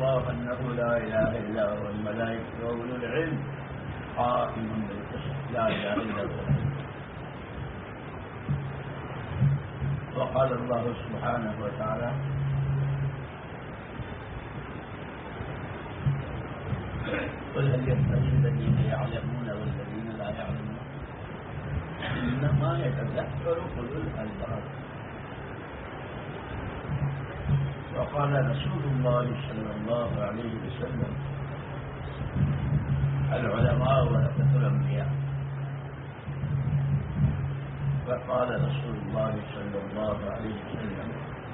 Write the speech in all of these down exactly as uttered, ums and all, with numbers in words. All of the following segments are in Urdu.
الله أنه لا إله إلا هو الملائكة وأولو العلم قائما بالقسط لا إله إلا هو. وقال الله سبحانه وتعالى قل هل يستوي الذين يعلمون والذين لا يعلمون إنما يتذكر أولو الألباب. وقال رسول الله صلى الله عليه وسلم العلماء ورثة الأنبياء. وقال رسول الله صلى الله عليه وسلم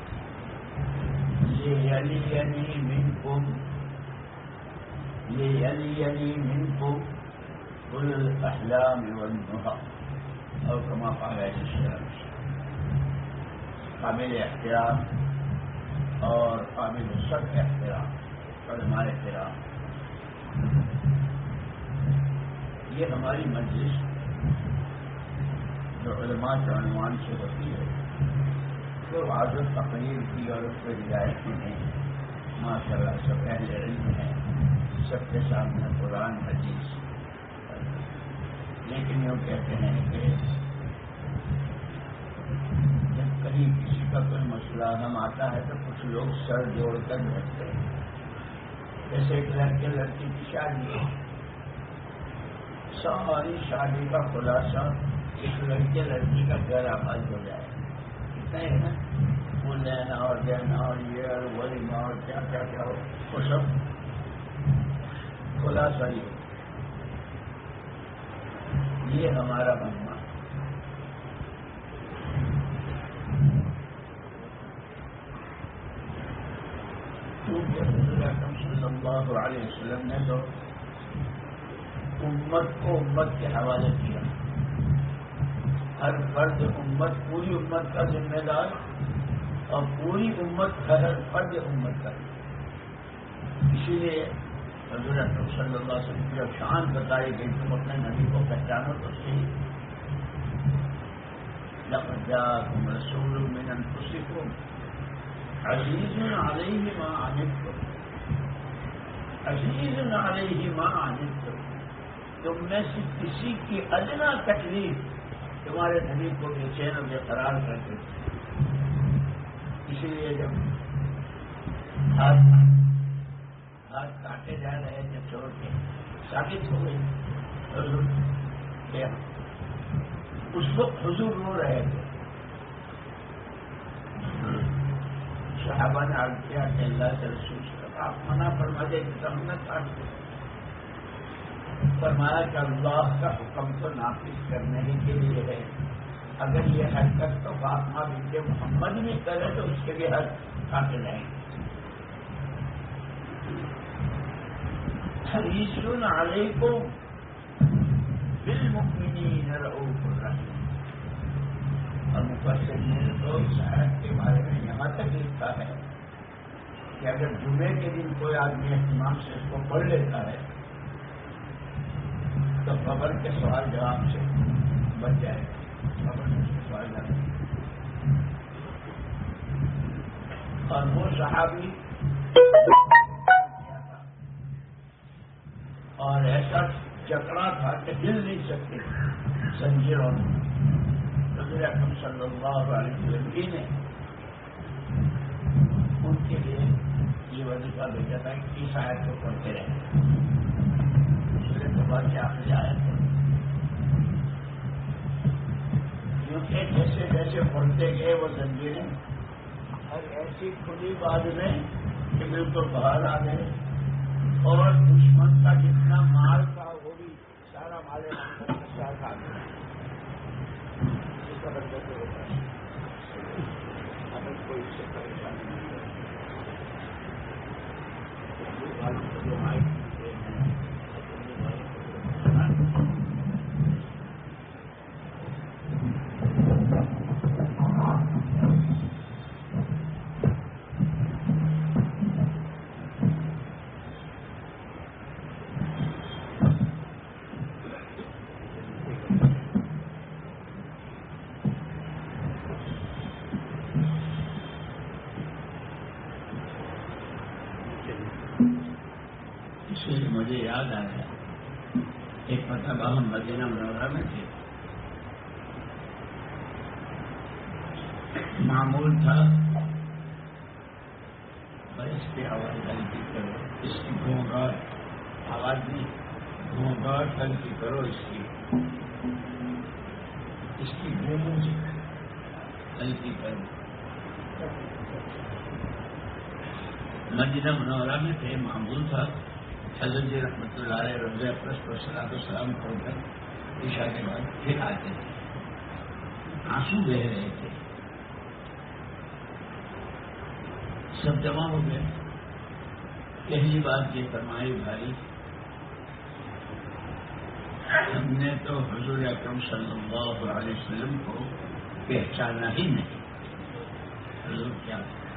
ليليني منكم ليليني منكم أولو الأحلام والنهى أو كما قال عليه السلام. قابل احترام اور قابل سب احترام علماء احترام. یہ ہماری مجلس جو علماء کے عنوان سے ہوتی ہے وہ عادت تقریر کی اور اس پہ رعایت کی نہیں. ماشاء اللہ سب اہل علم ہیں, سب کے سامنے قرآن حدیث. لیکن یوں کہتے ہیں کہ جب کہیں کسی کا کوئی مسئلہ ہم آتا ہے تو کچھ لوگ سر جوڑ کر بیٹھتے ہیں. جیسے ایک لڑکے لڑکی کی شادی ہے, ساری شادی کا خلاصہ ایک لڑکے لڑکی کا غیر آباد ہو جائے. کتنے ہیں نا وہ لینا اور دینا اور یہ اور ولیمہ اور کیا کیا کیا ہو, وہ سب خلاصہ ہی ہو. یہ ہمارا بننا. کیونکہ حضور اکرم صلی اللہ علیہ وسلم نے تو امت کو امت کے حوالے کیا. ہر فرد امت پوری امت کا ذمہ دار اور پوری امت ہر فرد امت کا. اسی لیے حضور اکرم صلی اللہ علیہ وسلم کی جب شان بتائی گئی تم اپنے نبی کو پہچانو تو صحیح. لقد جاءکم رسول من انفسکم عزیز علیہ ما عنتم عزیز علیہ ما عنتم. تم میں سے کسی کی ادنا تکلیف تمہارے نبی کو بے چین و بے قرار کرتے. اسی لیے جب ہاتھ ہاتھ کاٹے جا رہے تھے چھوڑ کے ثابت ہو گئی حضور کیا اس وقت حضور رو رہے تھے. صحابہ نے عرض کیا کہ اللہ کے رسول آپ منع فرما دے کہ ہم نہ کاٹ دیں. فرمایا کہ اللہ کا حکم تو نافذ کرنے ہی کے لیے ہے. اگر یہ حرکت تو فاطمہ بنت محمد بھی کرے تو اس کے بھی حق کاٹے جائیں گے. حریص علیکم بالمؤمنین رؤوف الرحیم. اور مفسرین نے تو اس آیت کے بارے میں یہاں تک لکھا ہے کہ اگر جمعے کے دن کوئی آدمی اہتمام سے اس کو پڑھ لیتا ہے تو قبر کے سوال جواب سے بچ جائے گا. قبر میں سوال جواب اور وہ صحابی اور ایسا جکڑا تھا کہ ہل نہیں سکتے زنجیروں میں. حضور اکرم صلی اللہ علیہ وسلم نے ان کے لیے یہ وظیفہ بھیجا تھا کہ اس آیت کو پڑھتے رہے. کے آخری آیت ہے کیونکہ جیسے جیسے پڑھتے گئے وہ زنجیریں اور ایسی کھلی بعد میں کہ بالکل باہر آ گئے اور دشمن کا جتنا مال تھا وہ بھی سارا مال ساتھ آ گیا. اس کا بدلے سے ہوتا ہے ہمیں کوئی اس سے پریشانی نہیں ہے. جو مائک سے مجھے یاد آیا ایک مرتبہ ہم مدینہ منورہ میں تھے. معمول تھا بھائی اس کی آواز ہلکی کرو، اس کی گھونگھاٹ آواز نہیں، گھونگھاٹ ہلکی کرو، اس کی اس کی گونج ہلکی کرو. مدینہ منورہ میں تھے، معمول تھا حضرت جی رحمۃ اللہ علیہ روزہ اقدس پر صلاۃ والسلام پڑھ کر عشاء کے بعد پھر آتے تھے. آنسو بہ رہے تھے، سب جمع ہو گئے. پہلی بات یہ فرمائی بھائی ہم نے تو حضور اکرم صلی اللہ علیہ وسلم کو پہچانا ہی نہیں. حضور کیا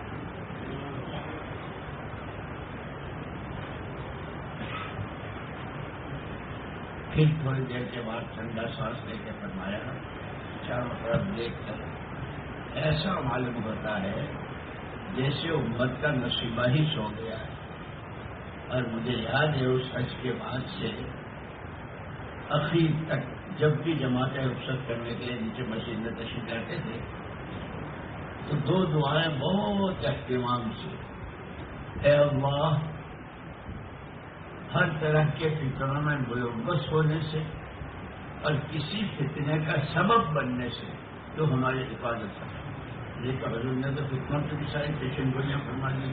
پھر تھوڑی دیر کے بعد ٹھنڈا سانس لے کے فرمایا چاروں طرف دیکھ کر ایسا معلوم ہوتا ہے جیسے امت کا نصیبہ ہی سو گیا ہے. اور مجھے یاد ہے اس حج کے بعد سے اخیر تک جب بھی جماعتیں رخصت کرنے کے لیے نیچے مسجد میں تشریف لاتے تھے تو دو دعائیں بہت اہتمام سے، اے اللہ ہر طرح کے فکروں میں ملوث ہونے سے اور کسی فتنے کا سبب بننے سے تو ہماری حفاظت کرے. لیکن حضور نے تو فتنوں کی بھی ساری پیشن گولیاں فرما لی.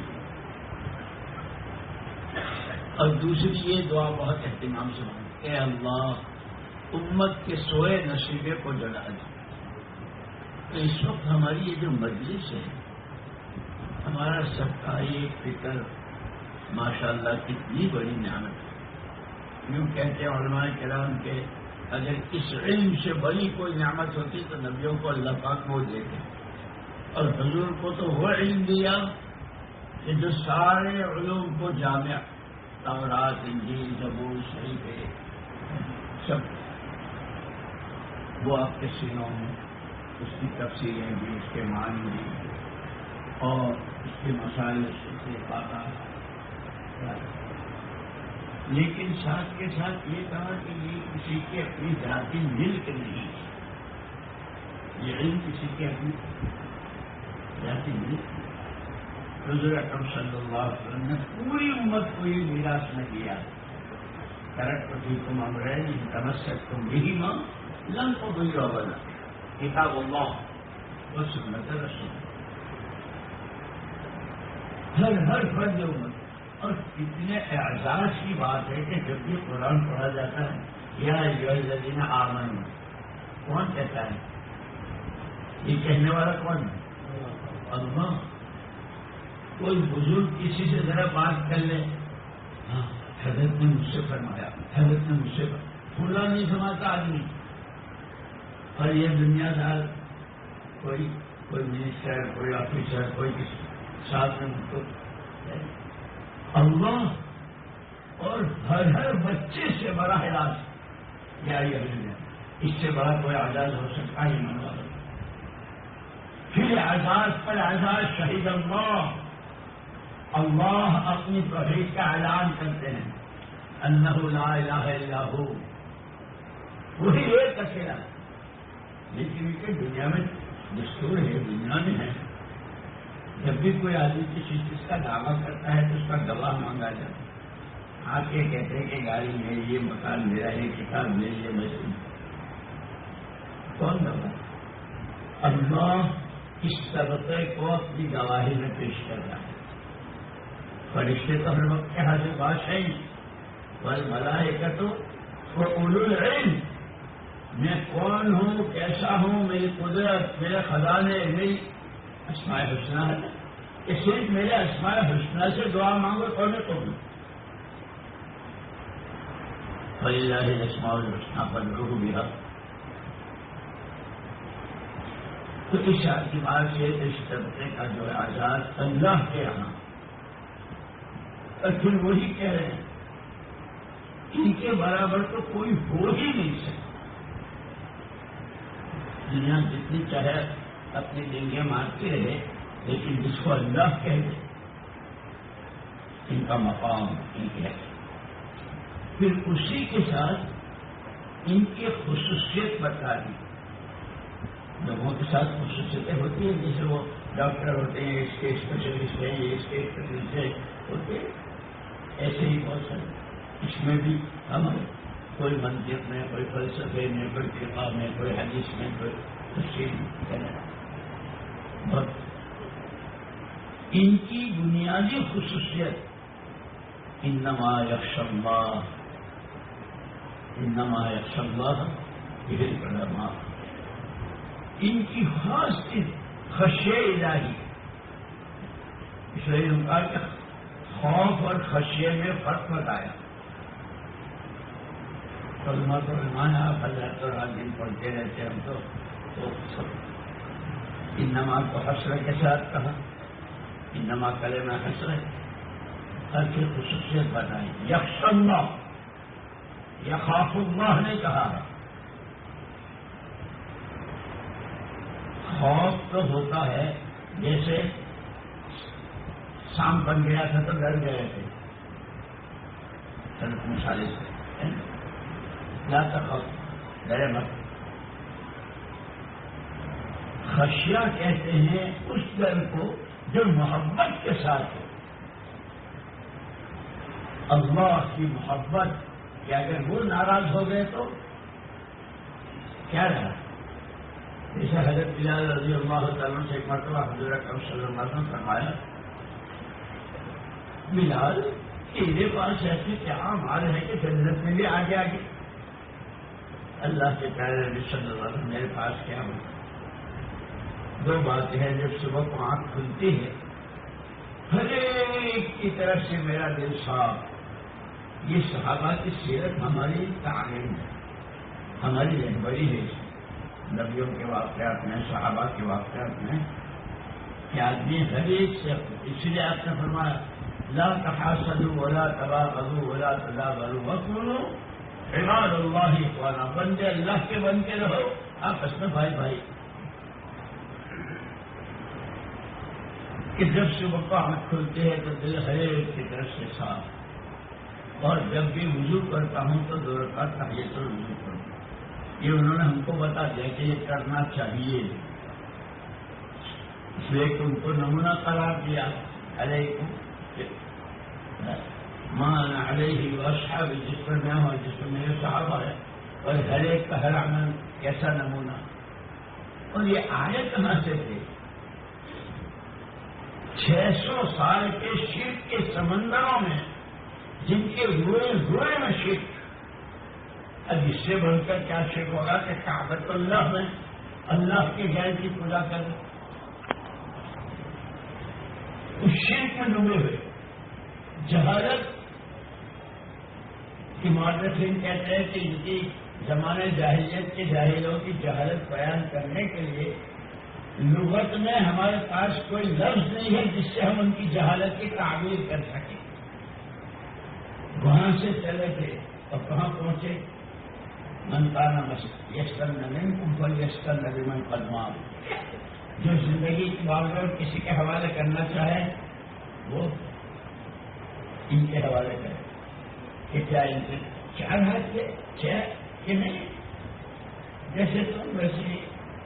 اور دوسری یہ دعا بہت اہتمام سے مانگی، اے اللہ امت کے سوئے نصیبے کو جلا دے. تو اس وقت ہماری یہ جو مجلس ہے، ہمارا سب کا یہ فکر ماشاءاللہ کتنی بڑی نعمت ہے. یوں کہتے ہیں علماء کرام کہ اگر اس علم سے بڑی کوئی نعمت ہوتی تو نبیوں کو اللہ پاک وہ دیتے، اور حضور کو تو وہ علم دیا کہ جو سارے علوم کو جامع، تورات، انجیل، زبور، صحیفے سب وہ آپ کے سینوں میں، اس کی تفسیریں بھی، اس کے معنی بھی اور اس کے مسائل سے پاتا. لیکن ساتھ کے ساتھ یہ کہا کہ یہ کسی کی اپنی ذاتی ملک نہیں ہے، یہ علم کسی کی اپنی ذاتی ملک. حضور اکرم صلی اللہ علیہ وسلم نے پوری امت کو یہ میراث میں دیا. ترکت فیکم امرین ان تمسکتم بہما لن تضلوا ابدا، کتاب اللہ و سنت رسول. ہر ہر فرد امت. اور کتنے اعزاز کی بات ہے کہ جب بھی قرآن پڑھا جاتا ہے یا ایھا الذین آمنوا، کون کہتا ہے؟ یہ کہنے والا کون ہے؟ اللہ. کوئی بزرگ کسی سے ذرا بات کر لے، ہاں حضرت نے مجھ سے فرمایا، حضرت نے مجھ سے کھلا نہیں سماتا آدمی. اور یہ دنیا دار کوئی کوئی منسٹر، کوئی آفیسر، کوئی کسی ساتھ میں مجھ کو اللہ اور ہر ہر بچے سے براہ راست یا یہ اس سے بڑا کوئی اعزاز ہو سکتا ہی نہیں. پھر اعزاز پر اعزاز شہید اللہ. اللہ اپنی توحید کا اعلان کرتے ہیں، انہ لا الہ الا ہو، وہی ایک اکیلا. لیکن کہ دنیا میں دستور ہے، دنیا میں ہے، جب بھی کوئی آدمی کسی چیز کا دعویٰ کرتا ہے تو اس کا گواہ مانگا جاتا ہے. آ کے کہتے ہیں کہ گاڑی میری، یہ مکان میرا، یہ کتاب میری، یہ مسجد. کون گواہ؟ اللہ اس طبقے کو اپنی گواہی میں پیش کرتا ہے. فرشتے تو ہر وقت کے حاضر بادشاہ، والملائکۃ واولو العلم. میں کون ہوں، کیسا ہوں، میری قدرت، میرے خزانے، میری اسماء حسنہ ہے کہ صرف میرے اسماء حسنہ سے دعا مانگو تو میں تو ہوں. وَلِلَّهِ الْأَسْمَاءُ الْحُسْنَىٰ فَادْعُوهُ بِهَا. تو اس اعتبار سے اس طبقے کا جو اعزاز اللہ کے یہاں، اور پھر وہی کہہ رہے ہیں ان کے برابر تو کوئی ہو ہی نہیں سکتا. دنیا جتنی چاہے اپنی ڈنگیں مارتے رہے، لیکن جس کو اللہ کہہ دے ان کا مقام ان کے پھر اسی کے ساتھ ان کی خصوصیت بتا دی. لوگوں کے ساتھ خصوصیتیں ہوتی ہیں، جیسے وہ ڈاکٹر ہوتے ہیں، اس کے اسپیشلسٹ ہیں، یہ اس کے اسپیشلسٹ ہوتے ہیں، ایسے ہی بہت سارے. اس میں بھی ہمارے کوئی منطق میں، کوئی فلسفے میں، کوئی فقہ میں، کوئی حدیث میں، کوئی تفسیر میں. بہت ان کی بنیادی خصوصیت انما یخشی اللہ، انما یخشی اللہ بہ العلماء. ان کی خاص خشیہ الہی. اس لیے ان کا کہ خوف اور خشیہ میں فرق بتایا. کلمہ تو ایمان آپ حضرت اور ہر دن پڑھتے رہتے ہم تو تو سب انما کو حسرت کے ساتھ کہا، انما کلمہ حسرت، ہر کی خصوصیت بتائی. یخشی اللہ، یخاف اللہ نے کہا. خوف تو ہوتا ہے، جیسے سانپ بن گیا تھا تو ڈر گئے تھے، چلو مثالے سے لا تخف، ڈرے مت. خشیہ کہتے ہیں اس ڈر کو جو محبت کے ساتھ ہو. اللہ کی محبت کہ اگر وہ ناراض ہو گئے تو کیا رہا. جیسے حضرت بلال رضی اللہ تعالیٰ سے ایک مرتبہ حضور اکرم صلی اللہ علیہ وسلم فرمایا، بلال تیرے پاس ایسے کیا مال ہے کہ جنت میں بھی آگے آگے. اللہ کے پیارے نبی صلی اللہ علیہ وسلم، میرے پاس کیا ہو؟ دو باتیں ہیں. جب صبح کو آنکھ کھلتی ہے، ہر ایک کی طرف سے میرا دل صاف. یہ صحابہ کی سیرت ہماری تعلیم ہے، ہماری رہبری ہے. نبیوں کے واقعات میں، صحابہ کے واقعات میں کہ آدمی ہر ایک سے، اس لیے آپ نے فرمایا لا تحاسدوا ولا تباغضوا ولا تدابروا وكونوا عباد اللہ اخوانا. بندے اللہ کے بن کے رہو، آپس میں بھائی بھائی. کہ جب صبح کو آنکھ کھلتے ہیں تو دل ہر ایک کی طرف سے صاف. اور جب بھی وضو کرتا ہوں تو دو رکعت تحیۃ الوضو کرتا ہوں. یہ انہوں نے ہم کو بتا دیا کہ یہ کرنا چاہیے، اس لیے کہ ان کو نمونہ قرار دیا. علیکم مان علیہ واصحابہ، جس پر میں ہوں، جس پر میرے صحابہ ہے، اور ہر ایک کا ہر عمل کیسا نمونہ. اور یہ آیت کہاں سے تھے؟ چھ سو سال کے شرک کے سمندروں میں، جن کے روئے روئے میں شرک. اب اس سے بڑھ کر کیا شرک ہوگا کہ کعبۃ اللہ میں اللہ کے غیر کی پوجا کریں. اس شرک میں ڈوبے ہوئے. جہالت کی مورخین کہتے ہیں کہ ان کی زمانے جاہلیت کے جاہلوں کی جہالت بیان کرنے کے لیے لغت میں ہمارے پاس کوئی لفظ نہیں ہے جس سے ہم ان کی جہالت کی تعبیر کر سکیں. وہاں سے چلے تھے اور کہاں پہنچے؟ من کان یستن منکم فلیستن بمن قد مات. جو زندگی کی باغ کسی کے حوالے کرنا چاہے وہ ان کے حوالے کرے. کہ کیا ان سے چار ہاتھ تھے؟ چھ کہ نہیں؟ جیسے تم ویسے ہی،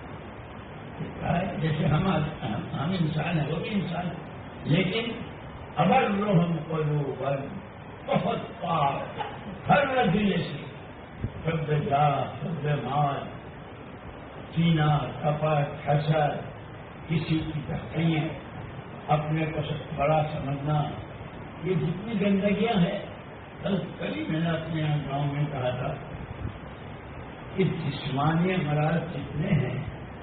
جیسے ہم ہم انسان ہیں وہ بھی انسان ہے. لیکن ابر روحم قلوبا، بہت پاک ہر رضیلے سے، حب جاہ، حب مال، کینہ، کپٹ، حسد، کسی کی تحقیر، اپنے کو سب بڑا سمجھنا، یہ جتنی گندگیاں ہیں. کل میں نے اپنے یہاں گاؤں میں کہا تھا کہ جسمانی امراض جتنے ہیں،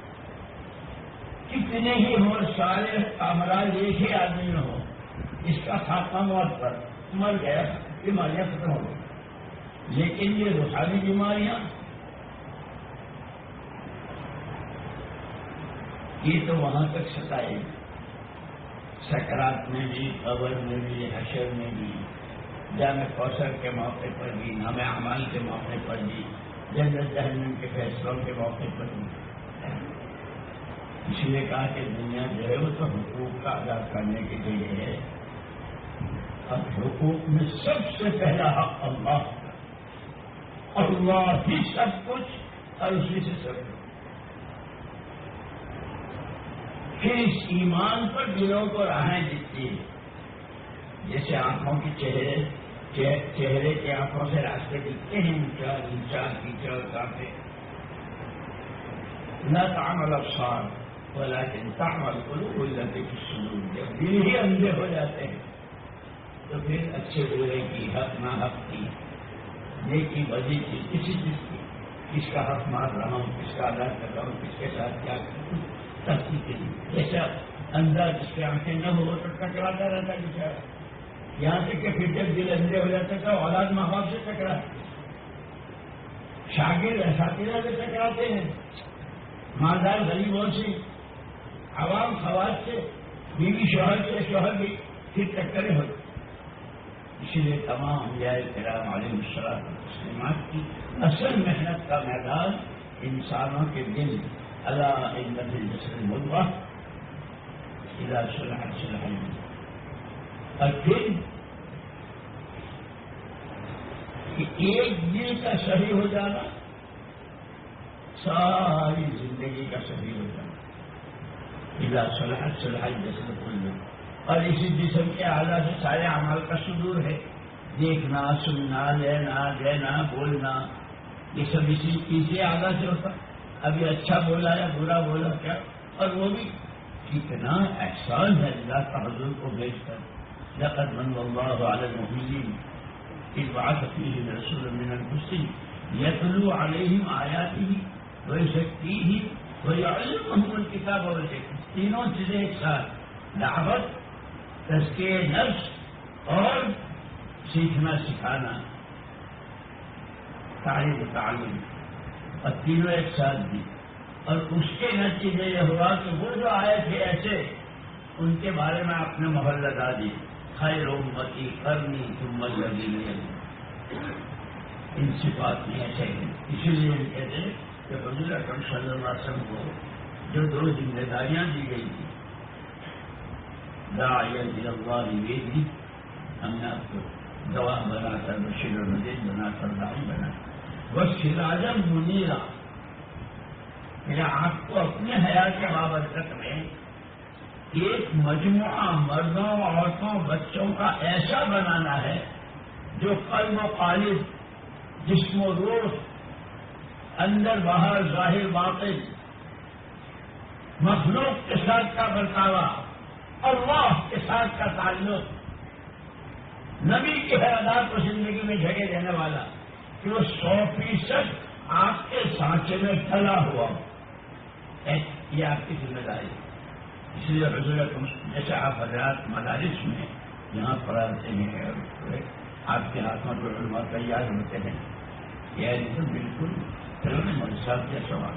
کتنے ہی ہو، سارے امراض ایک ہی آدمی میں ہو، اس کا خاتمہ موت پر مر گیا، بیماریاں ختم ہو گئی. لیکن یہ روحانی بیماریاں، یہ تو وہاں تک ستائے. سکرات میں بھی، قبر میں بھی، حشر میں بھی، جامع کوثر کے موقع پر بھی، نام اعمال کے موقع پر بھی، جنت جہنم کے فیصلوں کے موقع پر بھی. اس لیے کہا کہ دنیا جو ہے وہ تو حقوق کا ادا کرنے کے لیے ہے. اب حقوق میں سب سے پہلا حق اللہ کا. اللہ ہی سب کچھ اور اسی سے سب کچھ. پھر اس ایمان پر دلوں کو راہیں دیتی ہے. جیسے آنکھوں کے چہرے چہرے کے آنکھوں سے راستے دکھتے ہیں اونچا نیچا کیچڑ کانپے. نہ تعمل ابصار ولكن تعمل قلوب التي في الصدور. جب دل ہی اندھے ہو جاتے ہیں تو پھر اچھے برے کی حق نہ حق کی نیکی بدی کی کسی چیز کی کس کا حق مار رہا ہوں کس کا ادا کر رہا ہوں کس کے ساتھ کیا کروں تحقیق کے لیے. جیسا اندھا جس کے آنکھیں نہ ہو تو ٹکراتا رہتا بیچارہ. یہاں تک کہ پھر جب دل اندھے ہو جاتا تھا اولاد ماں باپ سے ٹکراتے شاگرد اساتذہ سے ٹکراتے ہیں مالدار غریبوں سے عوام خواص سے بیوی شوہر سے شوہر بھی پھر ٹکرے ہوتے. اسی لیے تمام انبیاء کرام علیہ الصلوۃ والتسلیمات کی اصل محنت کا میدان انسانوں کے دل الا ان فی الجسد مضغہ اذا صلحت صلح الجسد. اور پھر ایک دل کا صحیح ہو جانا ساری زندگی کا صحیح ہو جانا. اذا صلحت صلح الجسد كله. اور اسی جسم کے اعلیٰ سے سارے اعمال کا صدور ہے. دیکھنا سننا لینا دینا بولنا یہ سب اسی اسی اعلیٰ سے ہوتا. ابھی اچھا بولا یا برا بولا کیا اور وہ بھی کتنا احسان ہے اللہ کا حضور کو بھیج کر. لقد من الله على المؤمنين إذ بعث فيهم رسولا من أنفسهم يتلو عليهم آياته ويزكيهم ويعلمهم الكتاب والحكمة. تینوں چیزیں ایک ساتھ دعوت تزکیہ نفس اور سیکھنا سکھانا تعلیم و تعلیم اور تینوں ایک ساتھ دی. اور اس کے نتیجے یہ ہوا کہ وہ جو آئے تھے ایسے ان کے بارے میں آپ نے مہر لگا دی. خیر امتی قرنی ثم الذین یلونہم. ان صفات میں ایسے ہیں. اسی لیے ہم کہتے ہیں کہ حضور اکرم صلی اللہ علیہ وسلم کو جو دو ذمہ داریاں دی گئی تھی داعیا الی اللہ بھی ہم نے آپ کو گواہ بنا کر بشیر و نذیر بنا کر داعی بنا وہ سراجا منیرا. میرا آپ کو اپنے حیات کے بابرکت میں ایک مجموعہ مردوں عورتوں بچوں کا ایسا بنانا ہے جو قلب و قالب جسم و روح اندر باہر ظاہر باطن مخلوق کے ساتھ کا برتاوا اللہ کے ساتھ کا تعلق نبی کی حیات کو زندگی میں جگہ دینے والا کہ وہ سو فیصد آپ کے سانچے میں ڈھلا ہوا ہو. یہ آپ کی ذمہ داری ہے. اس لیے حضور جیسے آپ حضرات مدارس میں یہاں پڑھاتے ہیں اور آپ کے ہاتھوں پر علماء تیار ہوتے ہیں یہ تو بالکل مدرسہ کے سوال.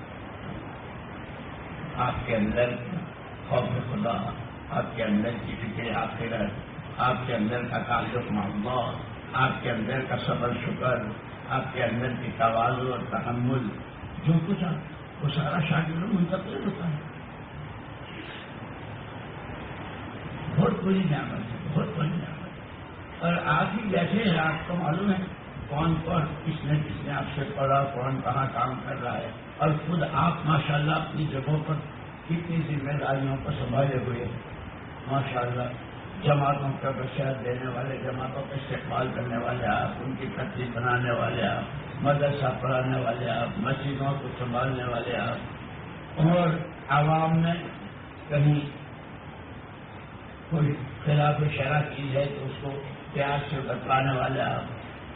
آپ کے اندر خوف خدا آپ کے اندر کی فکر آخرت آپ کے اندر کا تعلق محبت آپ کے اندر کا صبر شکر آپ کے اندر کی تواضع اور تحمل جو کچھ وہ سارا شاگردوں منتقل ہوتا ہے. بہت بڑی نعمت ہے بہت بڑی نعمت ہے. اور آپ ہی بیٹھے ہیں آپ کو معلوم ہے کون کون کس نے کس نے آپ سے پڑھا کون کہاں کام کر رہا ہے. اور خود آپ ماشاءاللہ اپنی جگہوں پر کتنی ذمہ داریوں کو سنبھالے ہوئے ماشاءاللہ. جماعتوں کا بشارت دینے والے جماعتوں کا استقبال کرنے والے آپ ان کی ترتیب بنانے والے آپ مدرسہ پڑھانے والے آپ مسجدوں کو سنبھالنے والے آپ اور عوام میں کہیں کوئی خلاف شرع چیز ہے تو اس کو پیار سے بتلانے والے آپ.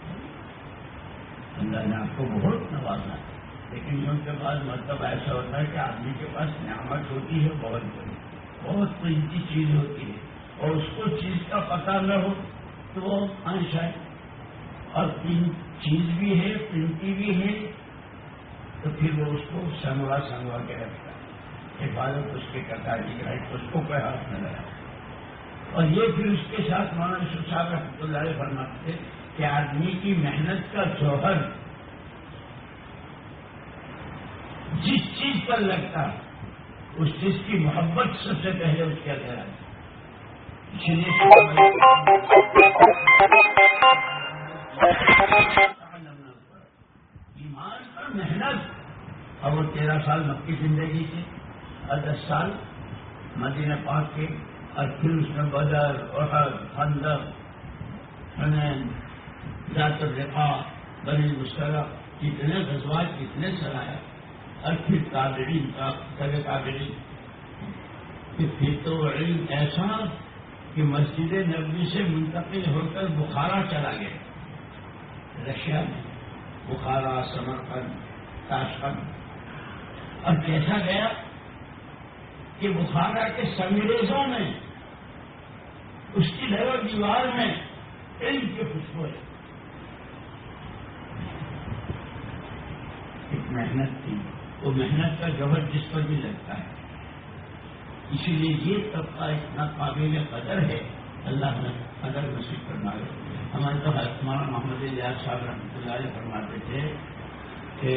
اللہ نے آپ کو بہت نوازا لیکن ان کے بعد مطلب ایسا ہوتا ہے کہ آدمی کے پاس نعمت ہوتی ہے بہت بڑی بہت قیمتی چیز ہوتی ہے اور اس کو چیز کا پتہ نہ ہو تو وہ خواہش ہے اور چیز بھی ہے قیمتی بھی ہے تو پھر وہ اس کو سنگوا سنگوا کے رکھتا ہے. حفاظت اس کے کرتا ہے اس کو کوئی ہاتھ نہ لگا. اور یہ پھر اس کے ساتھ مولانا یوسف صاحب رحمۃ اللہ علیہ فرماتے تھے کہ آدمی کی محنت کا جوہر جس چیز پر لگتا اس چیز کی محبت سب سے پہلے اس کے اندر آتی. اسی لیے محنت، اور وہ تیرہ سال مکی زندگی کی اور دس سال مدینہ پاک کے، اور پھر اس میں بدر، احد، خندق، حنین، ذات الرقاع، بنی المصطلق، کتنے غزوات، کتنے سرایا، اور پھر تابعین کا سب تابعین، پھر تو علم ایسا کہ مسجد نبوی سے منتقل ہو کر بخارا چلا گیا، رشیا میں بخارا، سمرقند، تاشقند، اور کیسا گیا کہ بخارا کے سنگریزوں میں، اس کی در و دیوار میں علم کی خوشبو ہے. ایک محنت تھی، وہ محنت کا جوہر جس پر بھی لگتا ہے. اسی لیے یہ طبقہ اتنا قابل قدر ہے، اللہ نے قدر نصیب فرمائے. ہمارے تو ہمارا محمد الیاس صاحب رحمۃ اللہ علیہ فرماتے تھے کہ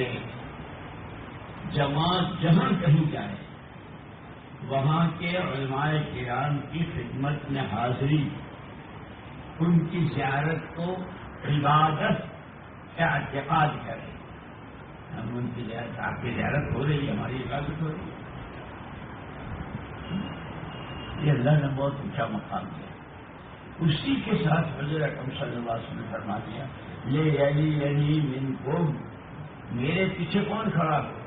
جماعت جہاں کہیں جائے وہاں کے علماء کرام کی خدمت میں حاضری، ان کی زیارت کو عبادت کا اعتقاد کریں. ہم ان کی زیارت، آپ کی زیارت ہو رہی ہے، ہماری عبادت ہو رہی ہے. یہ اللہ نے بہت اونچا مقام دیا. اسی کے ساتھ حضور اکرم صلی اللہ علیہ وسلم نے فرما دیا، لے علی علی منکم، میرے پیچھے کون کھڑا ہو.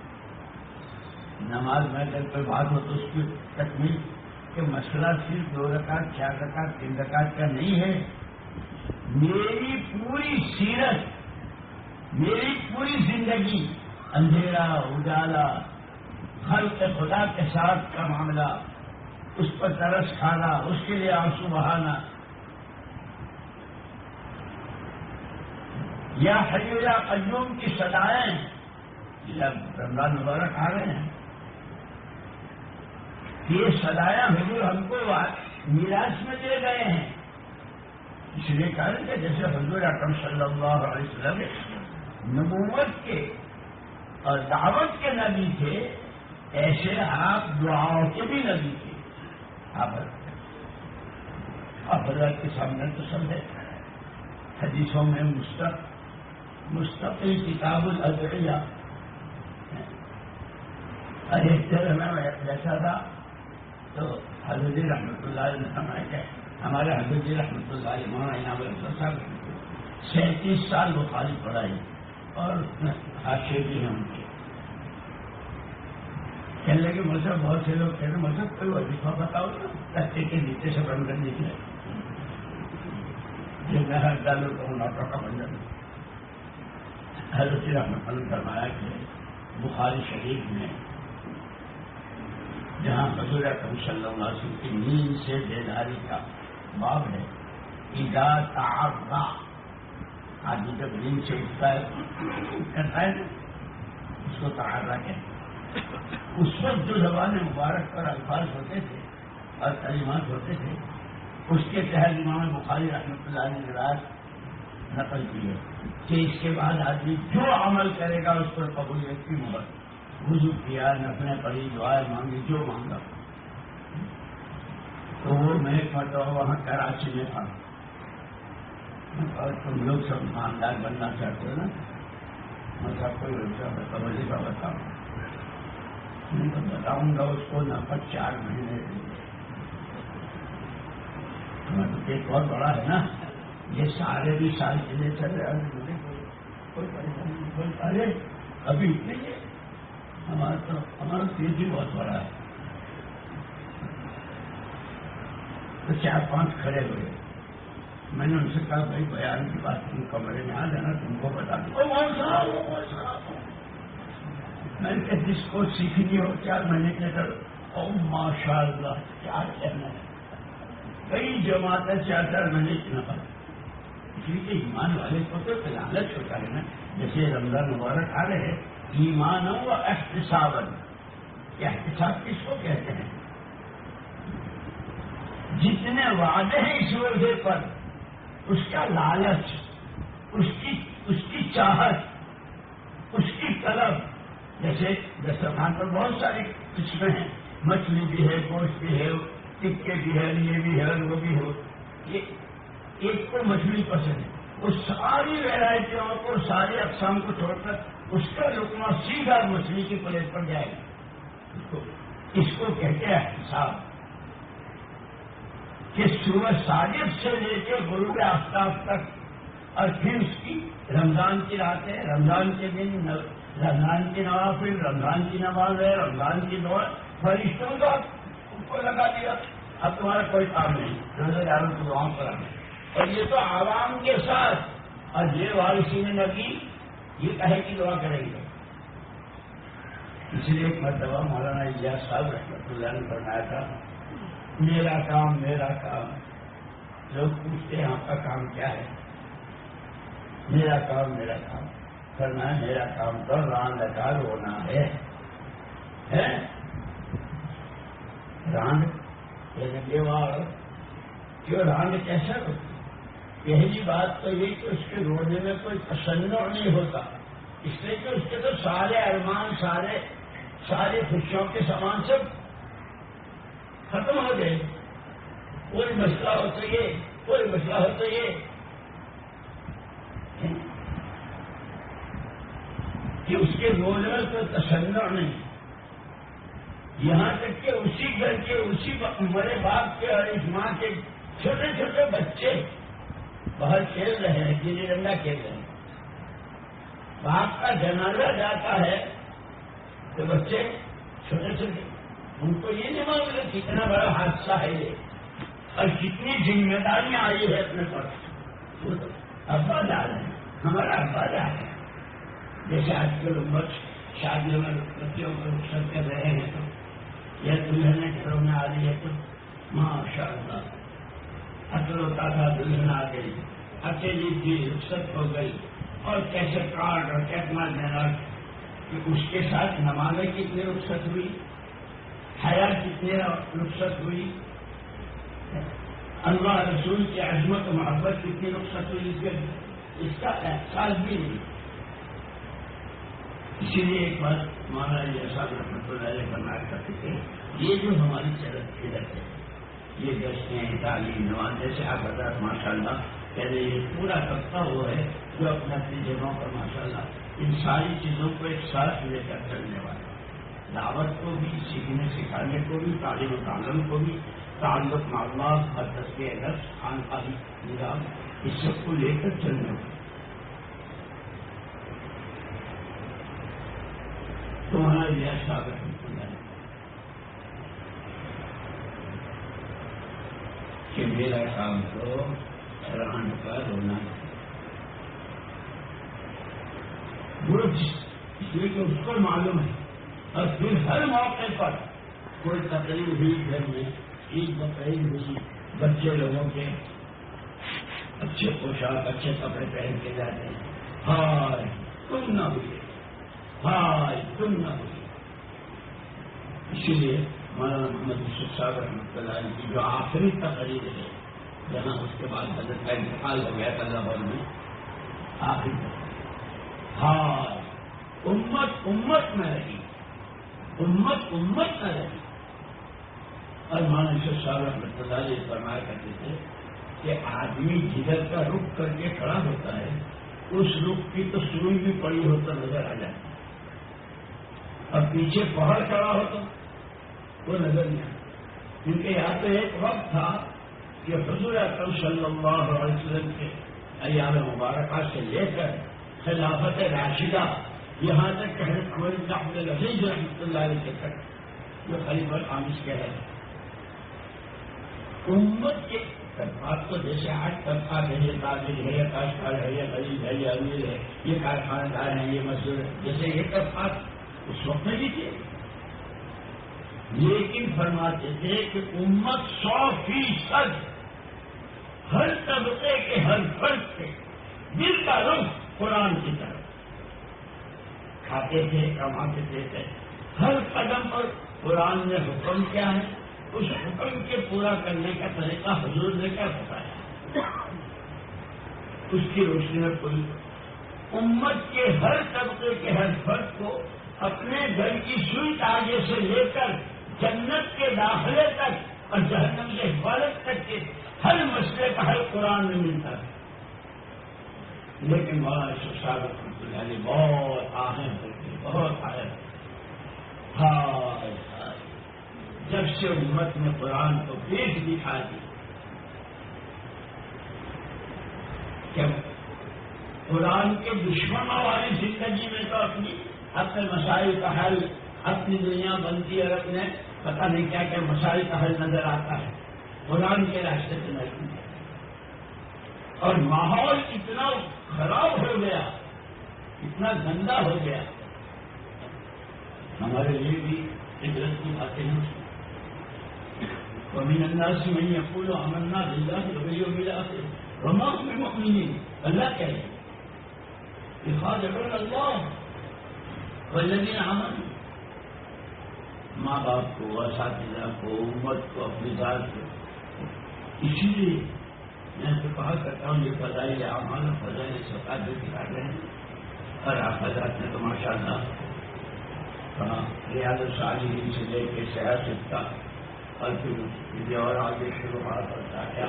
نماز میں اگر کوئی بات ہو تو اس کی تکمیل کہ مسئلہ صرف دو رکعت، چار رکعت، تین رکعت کا نہیں ہے. میری پوری سیرت، میری پوری زندگی، اندھیرا اجالا، خلق خدا کے ساتھ کا معاملہ، اس پر ترس کھانا، اس کے لیے آنسو بہانا. یا حی یا قیوم کی صدائیں جب رمضان مبارک آ رہے ہیں، یہ صدایاں حضور ہم کو میراث میں دے گئے ہیں. اس لیے کہا کہ جیسے حضور اکرم صلی اللہ علیہ وسلم نبوت کے اور دعوت کے نبی تھے، ایسے آپ دعاؤں کے بھی نبی تھے. آپ حضرت کے سامنے تو سب ہے، حدیثوں میں مستقل کتاب الادعیہ. اور ایک طرح میں جیسا تھا تو حضرت رحمۃ اللہ علیہ نے فرمایا کہ ہمارے حضرت رحمۃ اللہ علیہ مولانا انعام الحسن صاحب سینتیس سال بخاری پڑھائی اور حاشیے بھی ہیں ان کے. کہنے لگے مذہب، بہت سے لوگ کہتے ہیں مذہب کوئی وظیفہ بتاؤ نا تختے کے نیچے سے بند کرنے کے لیے، جو میں ہر ڈالوں تو نوٹوں کا بن جاتا. حضرت رحمۃ اللہ نے فرمایا کہ بخاری شریف میں جہاں حضور اکرم صلی اللہ علیہ وسلم کی نیند سے بیداری کا باب ہے، اذا تعرض، آدمی جب نیند سے اٹھتا ہے کرتا ہے نا، اس کو تعرض کہتے ہیں. اس وقت جو زبان مبارک پر الفاظ ہوتے تھے اور کلمات ہوتے تھے، اس کے تحت امام بخاری رحمۃ اللہ علیہ نے روایت نقل کی ہے کہ اس کے بعد آدمی جو عمل کرے گا اس پر قبولیت کی مہر. وضو کیا، نفلیں پڑھی، دعائیں مانگی، جو مانگا. تو وہ میں ایک مرتبہ وہاں کراچی میں تھا، اور تم لوگ سب ایماندار بننا چاہتے ہو نا، میں سب کو وظیفہ بتاؤں. میں تو بتاؤں گا اس کو نفت چار مہینے میں تو ایک بہت بڑا ہے نا، یہ سارے بھی سال کے لیے چل رہے ہیں، کوئی پریشانی نہیں. کوئی ارے ابھی اتنے ہی ہمارا تو ہمارا تیز بھی بہت بڑا ہے. تو چار پانچ کھڑے ہوئے. میں نے ان سے کہا بھائی بیان کی بات تم کمرے میں آ جانا، تم کو بتا دوں. میں نے کہا جس کو سیکھنی ہو چار مہینے کے اندر، او ماشاء اللہ کیا کہنا ہے، کئی جماعتیں چار چار مہینے کی نہ. اس لیے ایمان والے کو تو لالچ ہوتا ہے نا. جیسے رمضان مبارک آ رہے ہیں، ایمان و احتساب. احتساب کس کو کہتے ہیں؟ جتنے وعدے ہیں اس وجہ پر اس کا لالچ، اس کی اس کی چاہت، اس کی طلب. جیسے دسترخوان پر بہت ساری قسمیں ہیں، مچھلی بھی ہے، گوشت بھی ہے، ٹکے بھی ہے، یہ بھی ہے، وہ بھی ہو. یہ ایک کو مچھلی پسند ہے، وہ ساری ویرائٹیوں کو، ساری اقسام کو چھوڑ کر اس کا لقمہ سیدھا مچھلی کی پلیٹ پر جائے گا. اس کو کہتے ہیں حساب کہ صبح صادق سے لے کے غروب آفتاب تک، اور پھر اس کی رمضان کی راتیں، رمضان کے دن، رمضان کی نوافل، رمضان کی نماز ہے، رمضان کی دعا، فرشتوں کا اوپر لگا دیا. اب تمہارا کوئی کام نہیں، روزے داروں کو دعاؤں پر آنا. اور یہ تو عوام کے ساتھ، اور یہ وارثی میں لگی یہ کہے کی دعا کریں گے. اس لیے ایک مرتبہ مولانا الیاس صاحب رحمۃ اللہ نے فرمایا تھا، میرا کام میرا کام. لوگ پوچھتے ہیں آپ کا کام کیا ہے؟ میرا کام میرا کام. فرمایا میرا کام تو راند کا رونا ہے. راند کیوں راند کیسا روتی؟ پہلی بات تو یہ کہ اس کے رونے میں کوئی تسنع نہیں ہوتا، اس لیے کہ اس کے تو سارے ارمان، سارے سارے خوشیوں کے سامان سب ختم ہو گئے. کوئی مسئلہ ہو تو یہ، کوئی مسئلہ ہو تو یہ کہ اس کے رونے میں کوئی تسنع نہیں. یہاں تک کہ اسی گھر کے، اسی بڑے باپ کے اور اس ماں کے چھوٹے چھوٹے بچے باہر کھیل رہے ہیں، گلی ڈنڈا کھیل رہے ہیں. باپ کا جنازہ جاتا ہے تو بچے چھوٹے چھوٹے، ان کو یہ نہیں معلوم کہ کتنا بڑا حادثہ ہے یہ، اور کتنی ذمہ داریاں آئی ہے اپنے پاس. ابا جا رہے ہیں، ہمارا ابا جا رہے ہیں. جیسے آج کل امت شادیوں میں بچوں کو رخصت کر رہے ہیں تو یا دلہنیں گھروں میں آ رہی ہے تو ماشاء اللہ اصل ہوتا تھا دلہن آ گئی، اکیلی تھی، رخصت ہو گئی، اور کیسے کارڈ اور کتنا دینا کہ اس کے ساتھ نمازیں کتنی رخصت ہوئی، حیا کتنی رخصت ہوئی، اللہ رسول کی عظمت و محبت کتنی رخصت ہوئی، اس کا احساس بھی نہیں. اسی لیے ایک بات مولانا الیاس صاحب رحمۃ اللہ علیہ فرمایا کرتے تھے، یہ جو ہماری چلت پھرت ہے، یہ گشتیں، تعلیم، نماز، جیسے آپ بتا ماشاء اللہ پہلے یہ پورا طبقہ وہ ہے جو اپنے اپنی جگہوں پر ماشاء اللہ ان ساری چیزوں کو ایک ساتھ لے کر چلنے والا، دعوت کو بھی، سیکھنے سکھانے کو بھی، تعلیم و تعلم کو بھی، تعلق معلومات اور تذکیہ نفس، خانقاہی نظام، اس سب کو لے کر چلنے والا. تو ہمارا الیاس صاحب رحمۃ اللہ کہ میرا کام تو ران کا رونا ہے. اس لیے کہ اس کو معلوم ہے، اور پھر ہر موقع پر کوئی تقریب ہوئی گھر میں، عید بقرعید ہوئی، بچے لوگوں کے اچھے پوشاک، اچھے کپڑے پہن کے جاتے ہیں، ہائے تم نہ ہوئے، ہائے تم نہ ہوئی. اسی لیے مولانا محمد یوسف صاحب رحمۃ اللہ علیہ کی جو آخری تقریر ہے، جہاں اس کے بعد حضرت کا انتقال ہو گیا تھا لاہور میں، آخری تقریر، ہائے امت امت میں رہی، امت امت میں رہی. اور مولانا یوسف صاحب رحمۃ اللہ علیہ فرمایا کرتے تھے کہ آدمی جدھر کا رخ کر کے کھڑا ہوتا ہے، اس رخ کی تو سوئی بھی پڑی ہوتا نظر آ جاتی، اور پیچھے پہاڑ کھڑا ہوتا وہ نظر نہیں آتا. کیونکہ یہاں تو ایک وقت تھا کہ حضور اکرم صلی اللہ علیہ وسلم کے ایام مبارکہ سے لے کر خلافت راشدہ یہاں تک کہ حضرت عمر بن عبد العزیز رحمۃ اللہ علیہ تک جو خلیفہ خامس کے ہے، امت کے طبقات کو جیسے آج طبقات ہے، یہ تاجر ہے، یہ کاشتکار ہے، یہ غریب ہے، یہ امیر ہے، یہ کارخانہ دار ہیں، یہ مزدور ہے، جیسے یہ طبقات اس وقت میں بھی تھے، لیکن فرماتے تھے کہ امت سو فیصد ہر طبقے کے ہر فرد کے دل کا رخ قرآن کی طرف، کھاتے تھے، کماتے تھے، ہر قدم پر قرآن نے حکم کیا ہے، اس حکم کے پورا کرنے کا طریقہ حضور نے کیا بتایا، اس کی روشنی میں کوئی امت کے ہر طبقے کے ہر فرد کو اپنے گھر کی سوئی آگے سے لے کر جنت کے داخلے تک اور جہنم سے حفاظت تک کے ہر مسئلے کا حل قرآن میں ملتا ہے. لیکن مولانا اشرف صاحب رحمۃ اللہ علیہ بہت آہیں ہوتے بہت آئے ہائے ہائے جب سے امت نے قرآن کو دیکھ دکھا دی کہ قرآن کے دشمنوں والی زندگی میں تو اپنی اپنے مسائل کا حل اپنی دنیا بنتی اور اپنے پتہ نہیں کیا کیا مسائل کا حل نظر آتا ہے قرآن کے راستے سے نہیں اور ماحول اتنا خراب ہو گیا اتنا گندا ہو گیا ہمارے لیے بھی عبرت کی باتیں ہیں ومن الناس من يقول آمنا بالله واليوم الآخر وما هم بمؤمنين اللہ کہے يخادعون الله والذين آمنوا ماں باپ کو اساتذہ کو امت کو اپنی ذات کو اسی لیے میں تو کہا کرتا ہوں یہ فضائل اعمال فضائل صفات جو دکھا رہے ہیں اور آپ حضرات نے تو ماشاء اللہ کہا ریاض الصالحین سے لے کے سیاست کا اور پھر مجھے اور آگے شروعات ہوتا ہے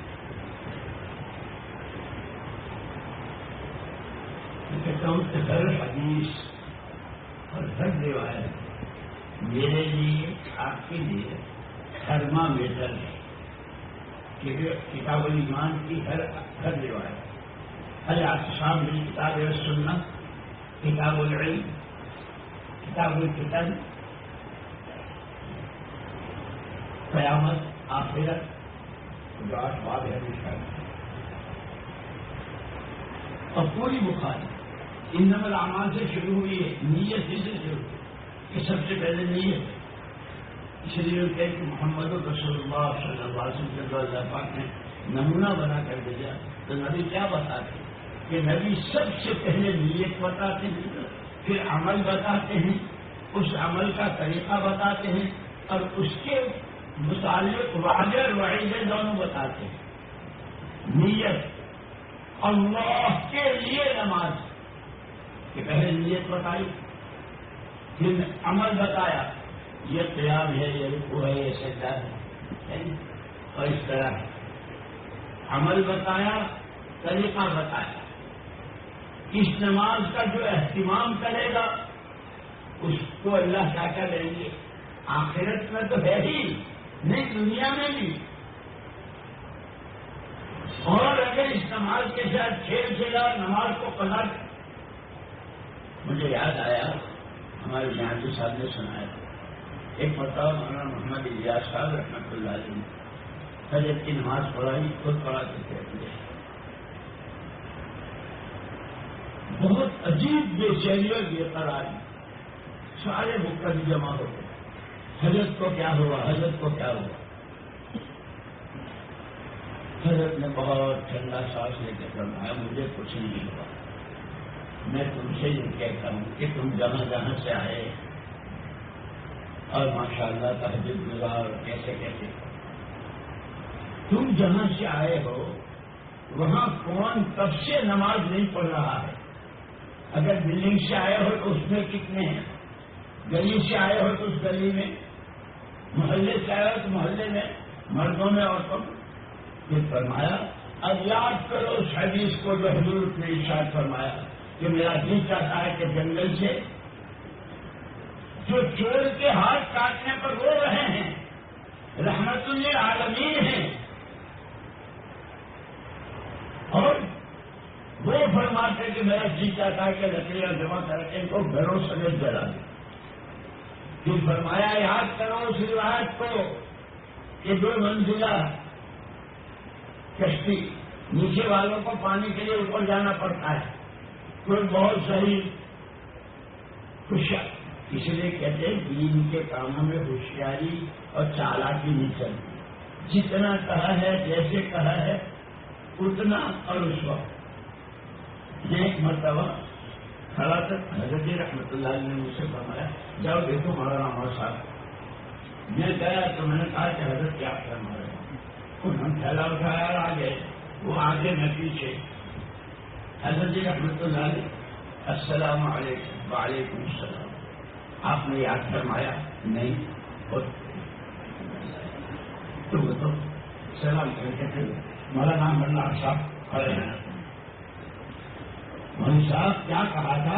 کہتا ہوں کہ ہر حدیث اور ہر روایت میرے لیے آپ کے لیے تھرمامیٹر ہے کہ کتاب الایمان کی ہر ہر روایت ہر اعتصام بھی کتاب سنت کتاب العلم کتاب الفتن قیامت آخرت جو آٹھ باب ہے اور پوری بخاری انما الاعمال سے شروع ہوئی ہے نیت سے شروع ہوئی کہ سب سے پہلے نیت اس لیے کہ محمد رسول اللہ صلی اللہ علیہ وسلم کے اللہ پاک نے نمونہ بنا کر بھیجا تو نبی کیا بتاتے ہیں کہ نبی سب سے پہلے نیت بتاتے ہیں پھر عمل بتاتے ہیں اس عمل کا طریقہ بتاتے ہیں اور اس کے متعلق واجر وعیدیں دونوں بتاتے ہیں نیت اللہ کے لیے نماز کہ پہلے نیت بتائی پھر عمل بتایا یہ قیام ہے یہ رکوع ہے یہ سجدہ ہے اور اس طرح عمل بتایا طریقہ بتایا اس نماز کا جو اہتمام کرے گا اس کو اللہ کیا کیا دیں گے آخرت میں تو ہے ہی نہیں دنیا میں بھی اور اگر اس نماز کے ساتھ کھیل کھیلا نماز کو قضا مجھے یاد آیا ہمارے جہاں صاحب نے سنایا ایک مرتبہ مولانا محمد الیاس صاحب رحمۃ اللہ علیہ فجر کی نماز پڑھائی خود پڑھاتے تھے اپنے بہت عجیب بے چینی اور بے قراری سارے مقتدی جمع ہو گئے حضرت کو کیا ہوا حضرت کو کیا ہوا حضرت نے بہت ٹھنڈا سانس لے کے فرمایا مجھے کچھ نہیں ہوا میں تم سے یہ کہتا ہوں کہ تم جہاں جہاں سے آئے اور ماشاء اللہ تہجد گزار کیسے کیسے تم جہاں سے آئے ہو وہاں کون کب سے نماز نہیں پڑھ رہا ہے اگر بلڈنگ سے آئے ہو تو اس میں کتنے ہیں گلی سے آئے ہو تو اس گلی میں محلے سے آئے ہو تو محلے میں مردوں میں عورتوں میں پھر فرمایا اب یاد کرو اس حدیث کو جو حضور نے ارشاد فرمایا کہ میرا دل چاہتا ہے کہ جنگل سے جو چور کے ہاتھ کاٹنے پر رو رہے ہیں رحمت للعالمین ہیں اور وہ فرماتے کہ میرا جی چاہتا ہے کہ لکڑیاں جمع کر کے ان کو گھروں سمیت جلا دیں پھر فرمایا یاد کرو اس روایت کو کہ دو منزلہ کشتی نیچے والوں کو پانی کے لیے اوپر جانا پڑتا ہے کوئی بہت صحیح خوشیار اس لیے کہتے ہیں دین کے کاموں میں ہوشیاری اور چالاکی نہیں چلتی جتنا کہا ہے جیسے کہا ہے اتنا اور اس وقت ایک مرتبہ کھڑا تک حضرت رحمۃ اللہ علیہ نے مجھ سے فرمایا جاؤ دیکھو مولانا عمر صاحب میں گیا تو میں نے کہا کہ حضرت کیا فرما رہے ہیں انہوں نے تھیلا اٹھایا اور آگے وہ آگے میں پیچھے حضرت رحمۃ اللہ علیہ السلام علیکم وعلیکم السلام آپ نے یاد فرمایا نہیں اور تو وہ تو سلام کر کے پھر مولانا عمر صاحب کھڑے ہیں مولوی صاحب کیا کہا تھا؟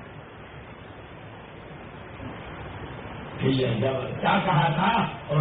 کیا کہا تھا؟ اور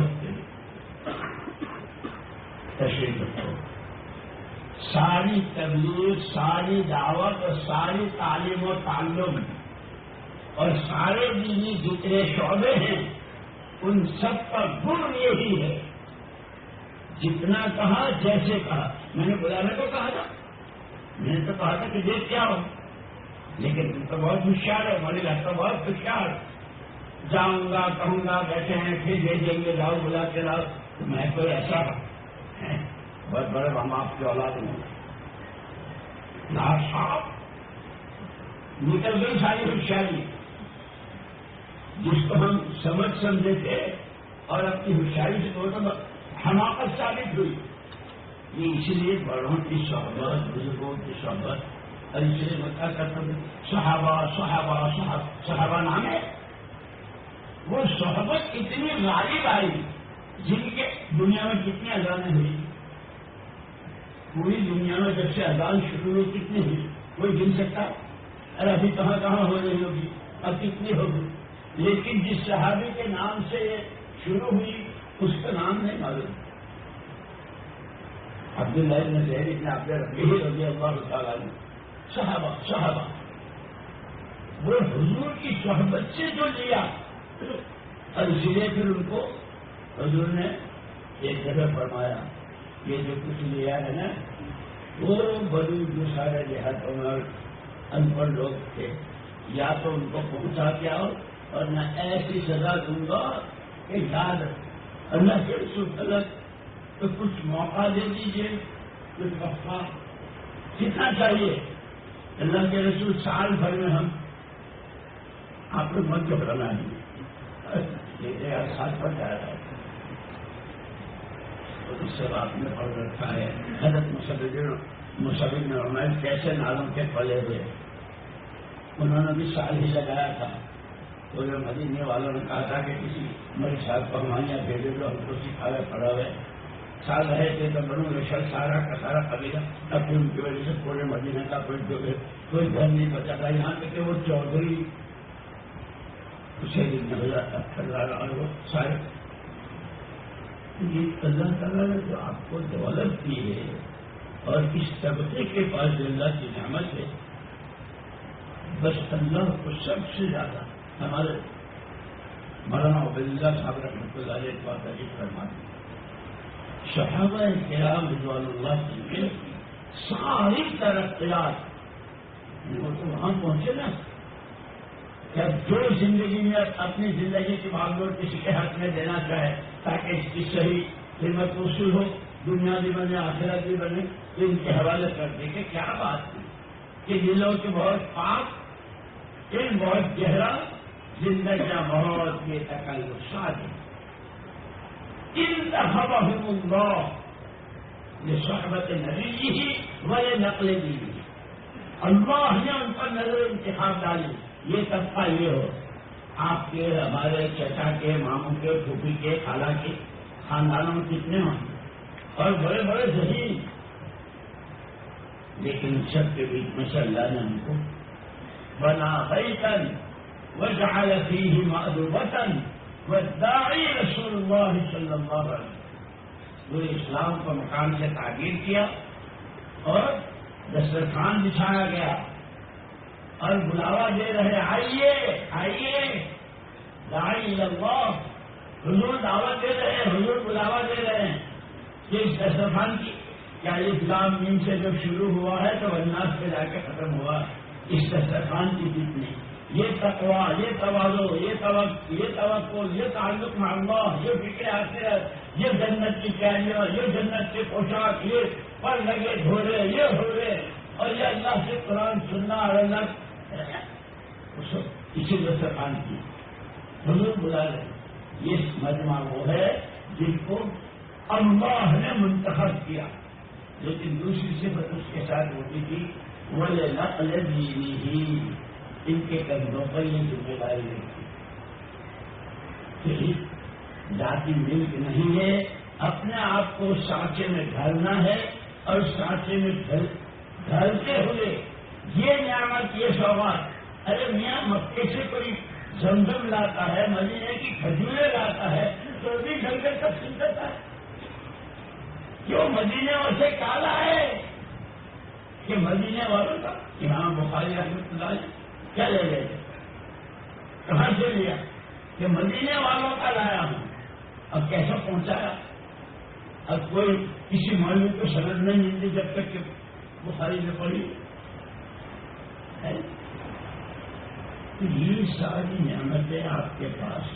تشریف رکھو. ساری تبلیغ، ساری دعوت اور ساری تعلیم و تعلم اور سارے دینی جتنے شعبے ہیں ان سب کا گن یہی ہے. جتنا کہا جیسے کہا. میں نے بلانے کو کہا تھا، میں نے تو کہا تھا کہ دیکھ کیا ہو، لیکن تم تو بہت ہوشیار ہے. مولوی صاحب تو بہت ہوشیار. جاؤں گا کہوں گا بیٹھے ہیں پھر بھیجیں گے لاؤ بلا کے لاؤ. تو میں کوئی ایسا بہت بڑے ہم آپ کی اولاد ہوں. صاحب نکل گئی ساری ہوشیاری جس کو ہم سمجھ سمجھے تھے اور اپنی ہوشیاری سے تو حماقت ثابت ہوئی. یہ اسی لیے بڑوں کی صحبت، بزرگوں کی صحبت، اور اس لیے بتا کرتا ہوں صحابہ صحابہ صحابہ نام ہے. وہ صحبت اتنی غالب آئی جن کے دنیا میں کتنی اذانیں ہوئی. پوری دنیا میں جب سے اذان شروع ہوئی کتنی ہوئی کوئی گن سکتا؟ ارے ابھی کہاں کہاں ہو رہی ہوگی، اب کتنی ہوگی. لیکن جس صحابی کے نام سے یہ شروع ہوئی اس کا نام نہیں معلوم. عبداللہ بن زید بن عبد الرحمن رضی اللہ تعالیٰ عنہ. صحابہ صحابہ وہ حضور کی صحبت سے جو لیا، اور اسی لیے پھر ان کو حضور نے ایک جگہ فرمایا یہ جو کچھ لیا ہے نا وہ بڑی جو سارے دیہاتوں میں ان پڑھ لوگ تھے، یا تو ان کو پہنچا کے آؤ اور میں ایسی سزا دوں گا کہ یاد اللہ کے رسول غلط تو کچھ موقع دے دیجیے، کچھ وقفہ کتنا چاہیے. اللہ کے رسول سال بھر میں ہم آپ کو مت گھبرانا نہیں ساتھ پڑ جا رہا ہے. اور اس سے آپ نے پڑھ رکھا ہے حضرت مصعب بن عمیر کیسے نالوں کے پلے ہوئے. انہوں نے بھی سال ہی لگایا تھا. تو جو مدینے والوں نے کہا تھا کہ کسی میرے ساتھ پہمانیاں بھیجے جو ہم کو سکھاوے پڑا ہوئے. سال رہے تھے تو بنو رشل سارا کا سارا قبیلہ اپنی ان کی وجہ سے پورے مدینے کا کوئی کوئی گھر نہیں بچا تھا. یہاں تک کہ وہ چودھری اسے وہ سارے یہ اللہ تعالیٰ نے جو آپ کو دولت کی ہے اور اس طبقے کے پاس جو اللہ کی نعمت ہے، بس اللہ کو سب سے زیادہ ہمارے مولانا عبیداللہ صاحب رحمۃ اللہ علیہ کو عجیب فرماتے ہیں. صحابہ کرام رضوان اللہ کی ساری ترقیات وہ تو وہاں پہنچے نا کہ جو زندگی میں اپنی زندگی کی بھاگدوڑ کسی کے حق میں دینا چاہے تاکہ اس کی صحیح قیمت وصول ہو، دنیا بھی بنے آخرت بھی بنے، تو ان کے حوالے کر دے کہ کیا بات تھی کہ دلوں کے بہت پاک ان بہت گہرا زندگیاں بہت یہ تکلفات ہیں. انتخبهم اللہ لصحبت نبیہ ولنقل دینہ. اللہ نے ان پر نظر انتخاب ڈالی. یہ طبقہ یہ ہو آپ کے ہمارے چچا کے ماموں کے پھوپھی کے خالہ کے خاندانوں میں کتنے ہوں اور بڑے بڑے ذہین، لیکن سب کے بیچ میں سے اللہ نے ہم کو بنا بیتا وجعل فیہ مأدبۃ والداعی رسول اللہ صلی اللہ علیہ وسلم. وہ اسلام کو مکان سے تعبیر کیا اور دسترخوان بچھایا گیا اور بلاوا دے رہے آئیے آئیے داعی اللہ. حضور دعوت دے رہے ہیں، حضور بلاوا دے رہے ہیں کہ اس دسترخوان کی کیا اسلام مین سے جب شروع ہوا ہے تو الناس پہ جا کے ختم ہوا. اس دسترخوان کی جتنی یہ تقویٰ، یہ تواضع، یہ توقع، یہ توقع، یہ تعلق مع اللہ، یہ فکر آخرت، یہ جنت کی کیریاں، یہ جنت کے پوشاک، یہ پر لگے گھوڑے، یہ گھوڑے، اور یہ اللہ سے قرآن سننا اور اللہ اسی دسترخوان کی حضور بلا رہے. یہ مجمع وہ ہے جن کو اللہ نے منتخب کیا، لیکن دوسری صفت اس کے ساتھ ہوتی تھی وَلِنَقْلِ دِينِهِ. ان کے قدموں پر یہ ذمہ داری نہیں تھی. ذاتی ملک نہیں ہے، اپنے آپ کو سانچے میں ڈھالنا ہے اور سانچے میں ڈھالتے ہوئے یہ نعمت، یہ سوغات، ارے میاں مکے سے کوئی زمزم لاتا ہے، مدینے کی کھجوریں لاتا ہے تو بھی گھر کے تقسیم کرتا ہے. کیوں مدینے سے کالا ہے کہ مدینے والوں کا امام بخاری رحمۃ اللہ علیہ کیا لے گئے تھے؟ کہاں سے لیا؟ کہ مدینے والوں کا لایا ہوں. اب کیسا پہنچایا؟ اب کوئی کسی مولوی کو سند نہیں ملتی جب تک کہ بخاری میں پڑھی. یہ ساری نعمتیں آپ کے پاس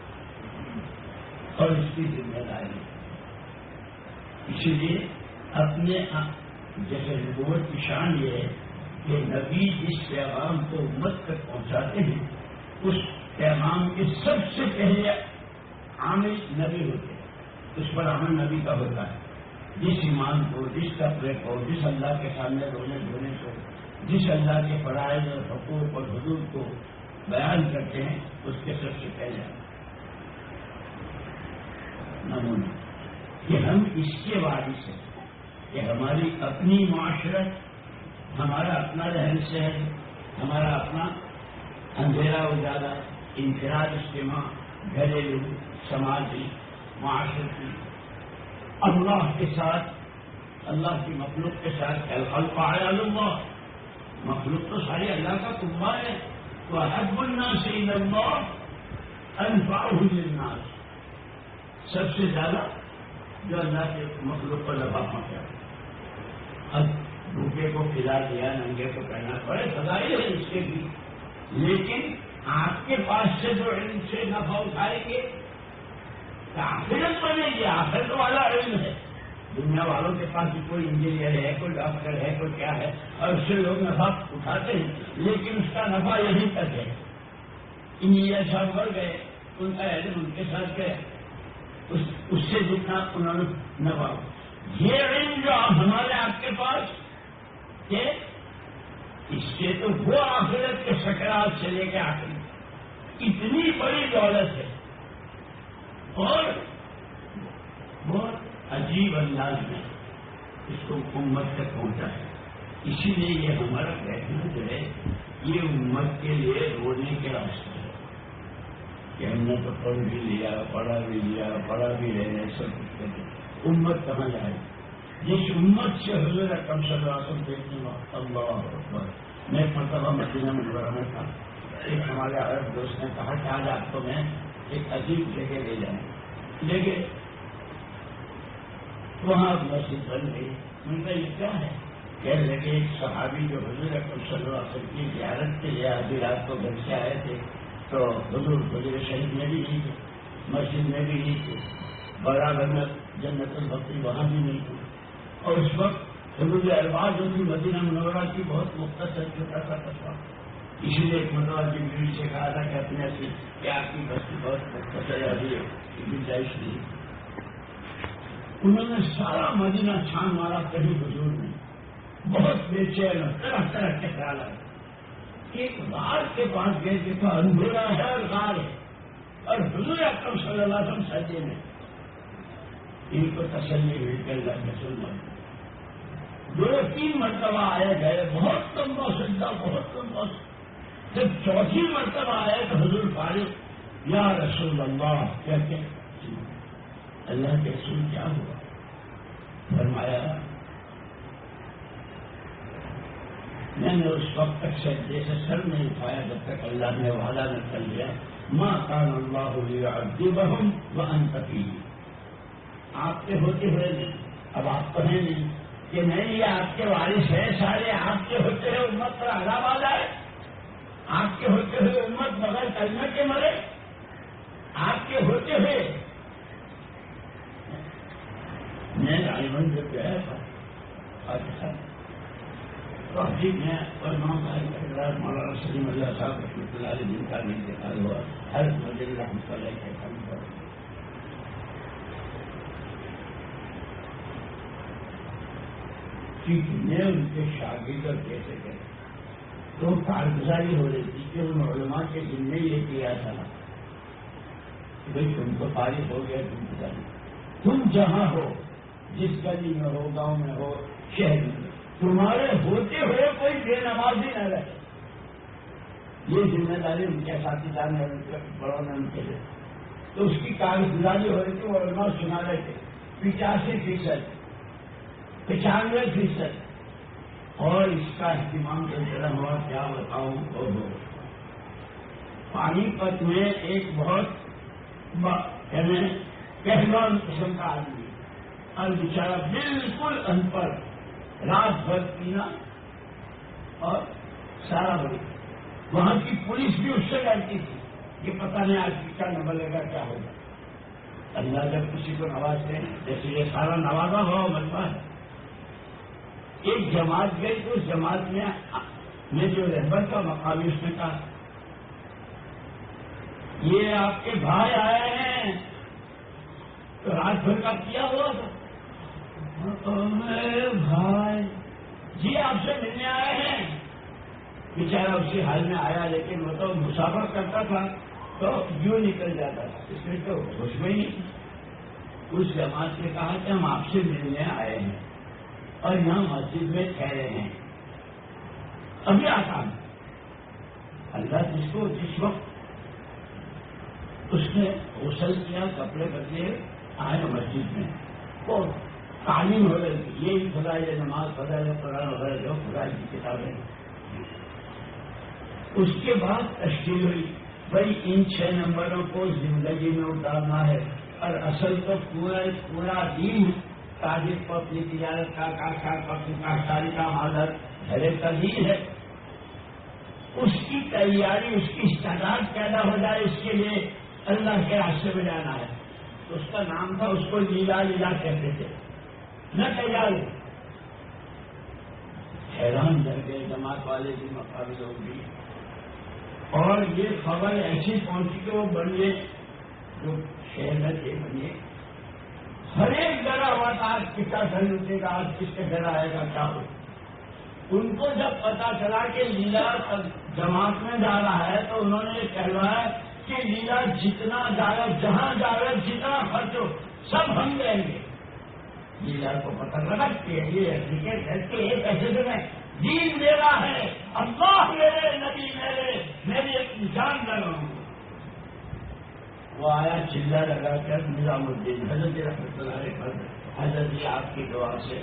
اور اس کی ذمہ داری. اسی لیے اپنے جیسے نبوت کی شان یہ ہے کہ نبی جس پیغام کو امت تک پہنچاتے ہیں اس پیغام کے سب سے پہلے عامل نبی ہوتے ہیں. اس پر عمل نبی کا ہوتا ہے. جس ایمان کو، جس تقوی کو، جس اللہ کے سامنے رونے دھونے کو، جس اللہ کے فرائض اور حقوق اور حدود کو بیان کرتے ہیں اس کے سب سے پہلے نمونہ کہ ہم اس کے وارث ہیں کہ ہماری اپنی معاشرت، ہمارا اپنا رہن سہن، ہمارا اپنا اندھیرا اجالا، انفراد اجتماع، گھریلو، سماجی، معاشرتی، اللہ کے ساتھ، اللہ کی مخلوق کے ساتھ. الخلق عیال اللہ، مخلوق تو ساری اللہ کا کنبہ ہے. وَأَحَبُّ النَّاسِ إِلَى اللَّهِ أَنفَعُهُمْ لِلنَّاسِ، سب سے زیادہ جو اللہ کے مخلوق کو نفع پہنچا. اب بھوکے کو کھلا دیا، ننگے کو پہنا، بڑے فضائل ہیں اس کے بھی، لیکن آپ کے پاس سے جو علم سے نفع اٹھائیں گے آخرت بنے گی. آخرت والا علم ہے. دنیا والوں کے پاس بھی کوئی انجینئر ہے، کوئی ڈاکٹر ہے، کوئی کیا ہے، اور اس سے لوگ نفع اٹھاتے ہیں، لیکن اس کا نفع یہیں تک ہے. انجینئر صاحب مر گئے، ان کا علم ان کے ساتھ گئے، اس, اس سے جتنا انہوں نے نفع. یہ علم جو ہمارے آپ کے پاس کہ اس سے تو وہ آخرت کے سکرات سے لے کے آخری اتنی بڑی دولت ہے اور بہت عجیب انداز میں اس کو امت تک پہنچا ہے. اسی لیے یہ ہمارا بیٹھنا جو ہے یہ امت کے لیے رونے کے راستے ہے کہ ہم نے تو پڑھ بھی لیا، پڑھا بھی لیا، پڑھا بھی رہے، سب کچھ کرتے، امت کہاں جائے؟ جس امت سے حضور اکرم صلی اللہ علیہ وسلم دیکھنے والا. اللہ اکبر. میں ایک مرتبہ مدینہ منورہ میں تھا. ایک ہمارے عرب دوست نے کہا کہ آج آپ کو میں ایک عجیب جگہ لے جائیں. لے گئے، وہاں مسجد بن گئی. ان کا یہ کیا ہے؟ کہنے لگے ایک صحابی جو حضور اکرم صلی اللہ علیہ وسلم کی زیارت کے لیے آدھی رات کو گھر سے آئے تھے تو حضور حضور شریف میں بھی نہیں تھے، مسجد میں بھی نہیں تھے، بڑا گھر جنت البقیع وہاں بھی نہیں تھے. اور اس وقت حضور ارباز جو تھی مدینہ منورہ کی بہت مختصر چھوٹا سا قصبہ. اسی لیے ایک مرتبہ کی بیوی سے کہا تھا کہ اپنے سے کہ آپ کی بستی بہت مختصر ہے، ابھی گنجائش نہیں. انہوں نے سارا مدینہ چھان مارا، کہیں حضور نہیں. بہت بے چین، طرح طرح کے خیال آئے. ایک غار کے پاس گئے دیکھا اندھیرا ہے اور غار ہے اور حضور اکرم صلی اللہ علیہ وسلم سجدے میں. ان کو تسلی ہوئی کہ اللہ کے سلمان دو تین مرتبہ آئے گئے، بہت لمبا سجدہ، بہت لمبا. جب چوتھی مرتبہ آئے تو حضور فارغ یا رسول اللہ کہتے اللہ کے رسول کیا ہوا؟ فرمایا میں نے اس وقت تک سجدے سے سر نہیں اٹھایا جب تک اللہ نے وعدہ نہ کر لیا ما کان اللہ لیعذبہم وانت فیہم. آپ کے ہوتے ہوئے نہیں، اب آپ کو ہے نہیں کہ نہیں یہ آپ کے وارث ہے سارے، آپ کے ہوتے ہوئے امت پر عذاب آ جائے، آپ کے ہوتے ہوئے امت بغیر کلمہ کے مرے، آپ کے ہوتے ہوئے. میں رائمنڈ جو گیا تھا پاکستان تو میں اور امام مولانا سلیم اللہ صاحب رحمۃ اللہ علیہ جن کا بھی انتقال ہوا، ہر مجھے رحمۃ اللہ کے کام پر میں ان کے شاگرد اور کیسے گئے تو کارگزاری ہو رہی تھی کہ ان علماء کے دن میں یہ کیا تھا کہ بھائی تم تو فارغ ہو گیا، تم گزاری تم جہاں ہو، جس گلی میں ہو، گاؤں میں ہو، شہر میں ہو، تمہارے ہوتے ہوئے کوئی بے نمازی نہ رہے. یہ ذمہ داری ان کے ساتھی دار نے ان کے بڑوں نے ان کے لیے. تو اس کی کارگزاری ہو رہی تھی. وہ علماء سنا رہے تھے پچاسی فیصد پچانوے فیصد اور اس کا اہتمام سلسلہ ہوا. کیا بتاؤں تو پانی پت میں ایک بہت پہلوان قسم کا آدمی اور بیچارہ بالکل ان پڑھ, رات بھر پینا اور سارا بڑی. وہاں کی پولیس بھی اس سے ڈرتی تھی کہ پتہ نہیں آج کیا نمبر گا کیا ہوگا. اللہ جب کسی کو نوازتے ہیں جیسے یہ سارا نوازا ہوا ملبہ ہے. ایک جماعت گئی تو اس جماعت میں میں جو رہبر کا مقامی اس نے کہا یہ آپ کے بھائی آئے ہیں تو رات بھر کا کیا ہوا تھا. میرے بھائی جی آپ سے ملنے آئے ہیں. بیچارہ اسی حال میں آیا لیکن وہ تو مسافر کرتا تھا تو یوں نکل جاتا تھا. اس میں تو ہوش میں ہی اس جماعت نے کہا کہ ہم آپ سے ملنے آئے ہیں اور یہاں مسجد میں ٹھہرے ہیں ابھی آتا ہوں. اللہ جس کو جس وقت اس نے غسل کیا کپڑے بدلے آئے مسجد میں اور تعلیم ہو رہی تھی. یہ خدائی نماز خدائی قرآن وغیرہ جو خدائی کی کتابیں. اس کے بعد تشکیل ہوئی بھائی ان چھ نمبروں کو زندگی میں اتارنا ہے. اور اصل تو پورا پورا دین تاجر کو اپنی تجارت کا کاشتکار کو اپنی کاشتکاری کا حالت گھرے کا دین ہے. اس کی تیاری اس کی استعداد پیدا ہو جائے اس کے لیے اللہ کے راستے میں جانا ہے. اس کا نام تھا اس کو لیلا لیلا کہتے تھے. نہ تیار حیران کر گئے جماعت والے بھی مقابل لوگ بھی. اور یہ خبر ایسی پہنچی کہ وہ بنیے جو شہر میں تھے بنیے ہر ایک ڈرا ہوا تھا آج کس کا گھر لوٹے گا آج کس کے گھر آئے گا کیا ہو. ان کو جب پتا چلا کہ لیلا جماعت میں جا رہا ہے تو انہوں نے یہ کہلوایا کہ لیلا جتنا جائے جہاں جائے جتنا خرچ ہو سب ہم دیں گے. لیلا کو پتہ لگا کہ یہ حقیقت ہے کہ یہ پیسے سے میں دین میرا ہے اللہ میرے نبی میرے میری ایک جان لگا ہوں. وہ آیا چلا لگا کر نظام الدین حضرت رحمۃ اللہ علیہ پر حضرت آپ کی دعا سے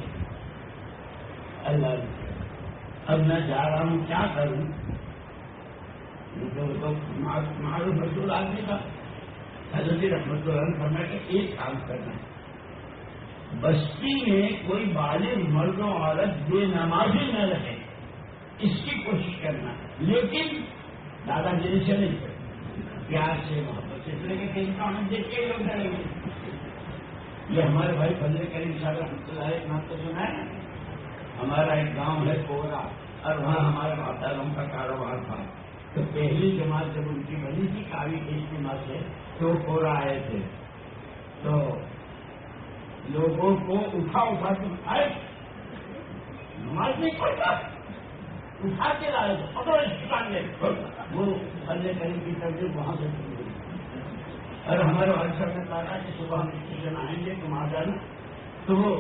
اللہ اب میں جا رہا ہوں کیا کروں. معروف رسول آدمی تھا. حضرت رحمۃ اللہ علیہ فرمایا کہ ایک کام کرنا ہے بستی میں کوئی بالغ مرد و عورت بے نمازی نہ رہے اس کی کوشش کرنا. لیکن دادا گیری سے نہیں کرنا پیار سے محبت سے. اس لیے کہ ان کا ہم دیکھ کے لوگ ڈریں گے. یہ ہمارے بھائی فضل کریم صاحب رحمۃ اللہ علیہ نام تو سنا ہے. ہمارا ایک گاؤں ہے کوہرا اور وہاں ہمارے محترم کا کاروبار تھا. تو پہلی جماعت جب ان کی بنی تھی کاوی کی اجتماع سے تو کوہرا آئے تھے تو لوگوں کو اٹھا اٹھا کے آئے نماز نہیں پڑھتا اٹھا کے لائے پکڑو اس دکان میں. وہ اللہ کریم کی ترجیح وہاں سے شروع ہوئی. اور ہمارے والد صاحب نے کہا کہ صبح ہم اسٹیشن آئیں گے تم آ جانا. تو وہ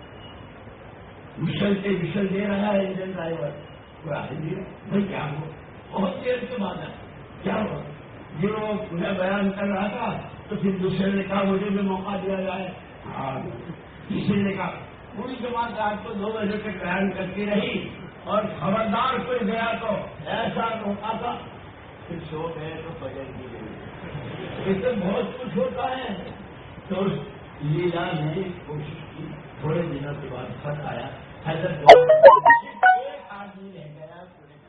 وشل کے وشل دے رہا ہے انجن ڈرائیور کوئی آئے نہیں بھائی کیا ہو. بہت دیر کے بعد آیا کیا ہوا جو میں بیان کر رہا تھا تو پھر دوسرے نے کہا مجھے بھی موقع دیا جائے. کسی نے کہا پوری جماعت آج کو دو بجے تک بیان کرتی رہی اور خبردار کوئی گیا تو ایسا روکا تھا پھر سو گئے تو فجر کی گئی. اس سے بہت کچھ ہوتا ہے. تو لیلا نے کوشش کی. تھوڑے دنوں کے بعد خط آیا حضرت ایک آدمی رہ گیا.